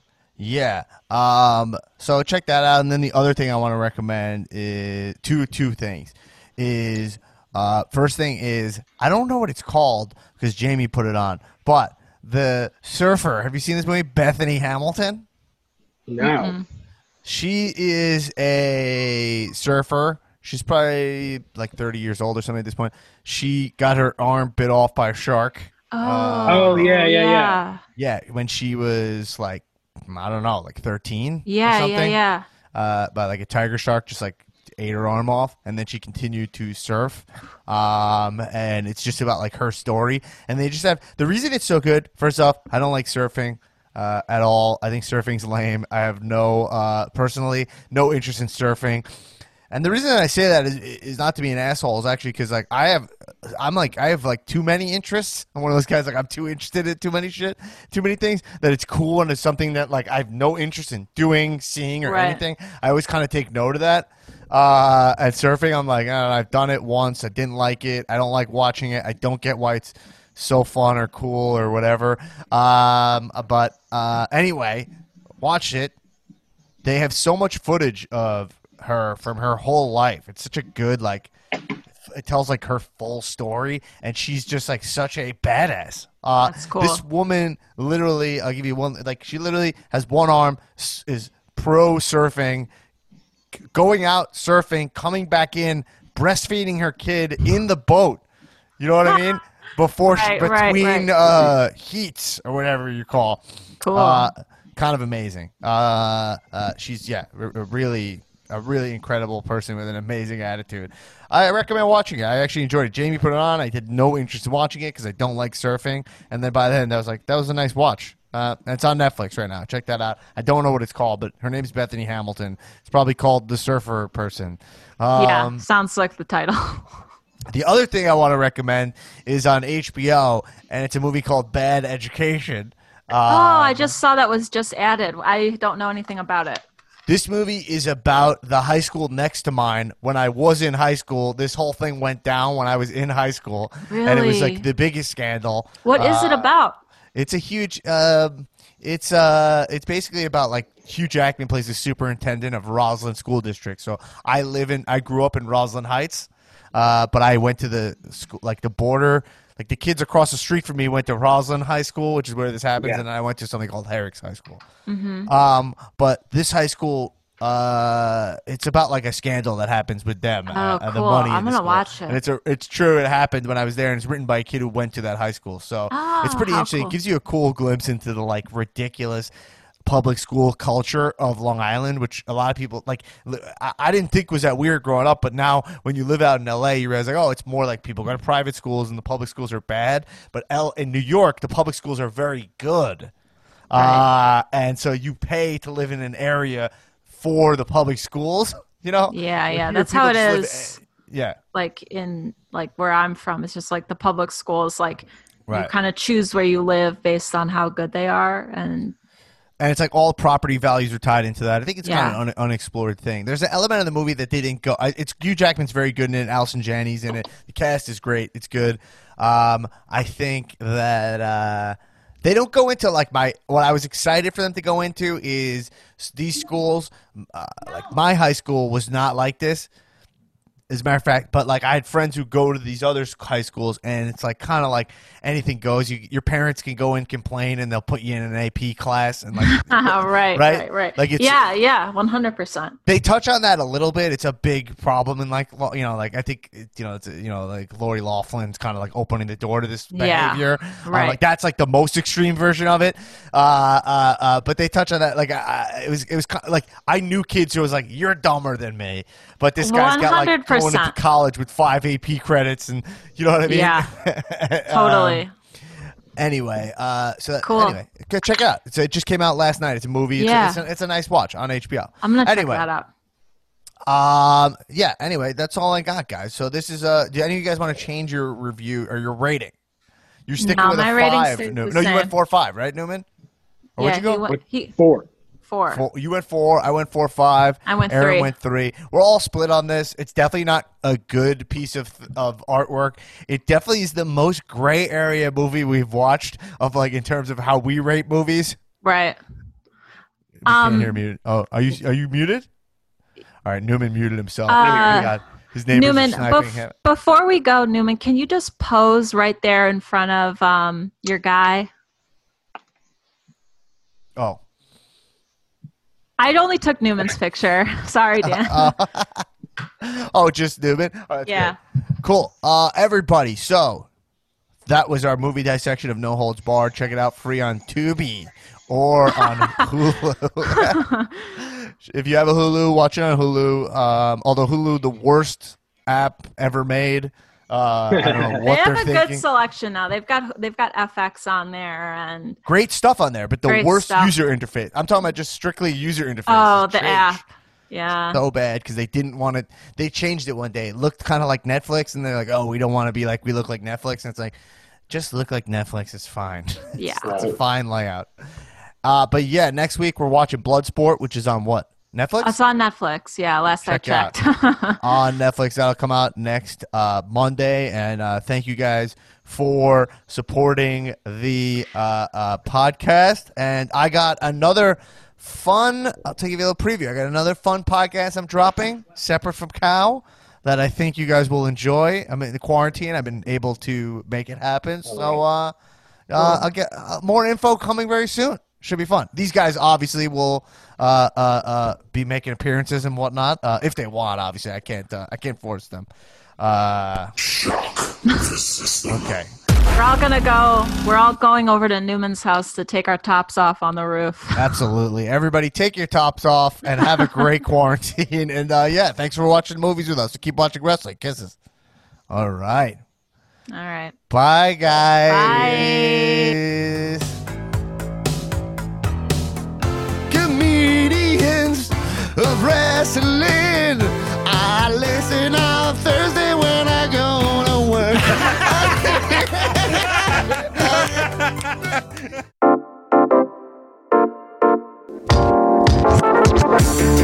Yeah. Um. So check that out. And then the other thing I want to recommend is two two things. Is uh first thing is I don't know what it's called because Jamie put it on, but the surfer. Have you seen this movie, Bethany Hamilton? No. Mm-mm. She is a surfer. She's probably like thirty years old or something at this point. She got her arm bit off by a shark. Oh, Oh, yeah, yeah, yeah. Yeah, when she was like, I don't know, like thirteen. Yeah, or yeah, something. yeah. Uh, by like a tiger shark, just like ate her arm off, and then she continued to surf. Um, and it's just about like her story. And they just have the reason it's so good. First off, I don't like surfing uh, at all. I think surfing's lame. I have no uh, personally no interest in surfing. And the reason that I say that is, is not to be an asshole. Is actually because like I have, I'm like I have like too many interests. I'm one of those guys like I'm too interested in too many shit, too many things that it's cool and it's something that like I have no interest in doing, seeing, or Right. anything. I always kind of take note of that. Uh, at surfing, I'm like, oh, I've done it once. I didn't like it. I don't like watching it. I don't get why it's so fun or cool or whatever. Um, but uh, anyway, watch it. They have so much footage of her from her whole life. It's such a good like it tells like her full story, and she's just like such a badass. Uh That's cool. This woman literally, I'll give you one, like she literally has one arm, s- is pro surfing, c- going out surfing, coming back in, breastfeeding her kid in the boat. You know what I mean? Before she, Right, right, between right. uh heats or whatever you call. Cool. Uh, kind of amazing. Uh, uh, she's yeah, r- r- really a really incredible person with an amazing attitude. I recommend watching it. I actually enjoyed it. Jamie put it on. I had no interest in watching it because I don't like surfing. And then by then, I was like, that was a nice watch. Uh, and it's on Netflix right now. Check that out. I don't know what it's called, but her name's Bethany Hamilton. It's probably called The Surfer Person. Um, yeah, sounds like the title. The other thing I want to recommend is on H B O, and it's a movie called Bad Education. oh, I Um, just saw that was just added. I don't know anything about it. This movie is about the high school next to mine. When I was in high school, this whole thing went down when I was in high school, and it was Really? like the biggest scandal. What is it Uh, about? It's a huge. Um, it's uh, it's basically about like Hugh Jackman plays the superintendent of Roslyn School District. So I live in, I grew up in Roslyn Heights, uh, but I went to the school, like the border. Like the kids across the street from me went to Roslyn High School, which is where this happens, Yeah. and I went to something called Herrick's High School. Mm-hmm. Um, but this high school, uh, it's about like a scandal that happens with them Oh, uh, and the cool. money. in I'm the gonna school. watch it. And it's a, it's true. It happened when I was there, and it's written by a kid who went to that high school. So Oh, it's pretty how interesting. cool. It gives you a cool glimpse into the like ridiculous public school culture of Long Island, which a lot of people like. li- I, I didn't think was that weird growing up, but now when you live out in L A, you realize like, oh, it's more like people go to private schools and the public schools are bad. But L in New York, the public schools are very good. Uh, and so you pay to live in an area for the public schools, you know? Yeah, Like, yeah, here that's people how it just live- is. yeah. Like in like where I'm from, it's just like the public schools. Like you Right. kind of choose where you live based on how good they are, and And it's like all property values are tied into that. I think it's kind Yeah. of an un- unexplored thing. There's an element of the movie that they didn't go. I- It's Hugh Jackman's very good in it. Allison Janney's in it. The cast is great. It's good. Um, I think that uh, they don't go into like my. What I was excited for them to go into is s- these schools. Uh, like my high school was not like this. As a matter of fact, but like I had friends who go to these other s- high schools, and it's like kind of like anything goes. You, your parents can go and complain, and they'll put you in an A P class, and like right, Right? right, right, Like, it's- yeah, yeah, one hundred percent. they touch on that a little bit. It's a big problem, and like lo- you know, like I think it- you know, it's you know, like Lori Laughlin's kind of like opening the door to this Yeah, behavior. Um, right. like that's like the most extreme version of it. Uh, uh, uh, but they touch on that. Like I, I- it was, it was kind of like I knew kids who was like, "You're dumber than me," but this guy's got like going into one hundred percent. college with five A P credits, and you know what I mean? Yeah, Um, totally. Anyway, uh, so Cool. anyway, go check it out. It's, it just came out last night. It's a movie. It's, Yeah. a, it's, a, it's a nice watch on H B O. I'm gonna check anyway, that out. Um. Yeah. Anyway, that's all I got, guys. So this is uh. Do any of you guys want to change your review or your rating? You're sticking No, with a my rating five. stays No, the no, you went same. four five, right, Newman? Or Yeah, where'd you he go? went- he- Four. Four. Four. You went four. I went four five. I went Aaron three. went three. We're all split on this. It's definitely not a good piece of of artwork. It definitely is the most gray area movie we've watched of like in terms of how we rate movies. Right. We can't Um, hear muted. Oh, are you are you muted? All right, Newman muted himself. Uh, Oh, God. His neighbors Newman, are sniping bef- him. before we go, Newman, can you just pose right there in front of um your guy? Oh. I only took Newman's picture. Sorry, Dan. Oh, just Newman? Oh, that's Yeah. good. Cool. Uh, everybody, so that was our movie dissection of No Holds Barred. Check it out free on Tubi or on Hulu. If you have a Hulu, watch it on Hulu. Um, although Hulu, the worst app ever made. Uh, I don't know They what have they're a thinking. good selection now. They've got they've got F X on there and Great stuff on there, but the Great worst stuff. user interface. I'm talking about just strictly user interface. oh It's the changed app. Yeah. So bad because they didn't want it. They changed it one day. It looked kind of like Netflix, and they're like, "Oh, we don't want to be like we look like Netflix." And it's like, just look like Netflix. It's fine. Yeah. It's a fine layout. Uh, but yeah, next week we're watching Bloodsport, which is on what? Netflix? It's on Netflix. Yeah, last Check I out. checked. On Netflix. That'll come out next uh, Monday. And uh, thank you guys for supporting the uh, uh, podcast. And I got another fun, I'll take you a little preview. I got another fun podcast I'm dropping, separate from Cow, that I think you guys will enjoy. I'm in the quarantine. I've been able to make it happen. So uh, uh, I'll get uh, more info coming very soon. Should be fun. These guys obviously will uh, uh, uh, be making appearances and whatnot uh, if they want. Obviously, I can't. Uh, I can't force them. Uh, okay. We're all gonna go. We're all going over to Newman's house to take our tops off on the roof. Absolutely. Everybody, take your tops off and have a great quarantine. And uh, yeah, thanks for watching movies with us. So keep watching wrestling. Kisses. All right. All right. Bye, guys. Bye. Comedians of wrestling. I listen on Thursday when I go to work.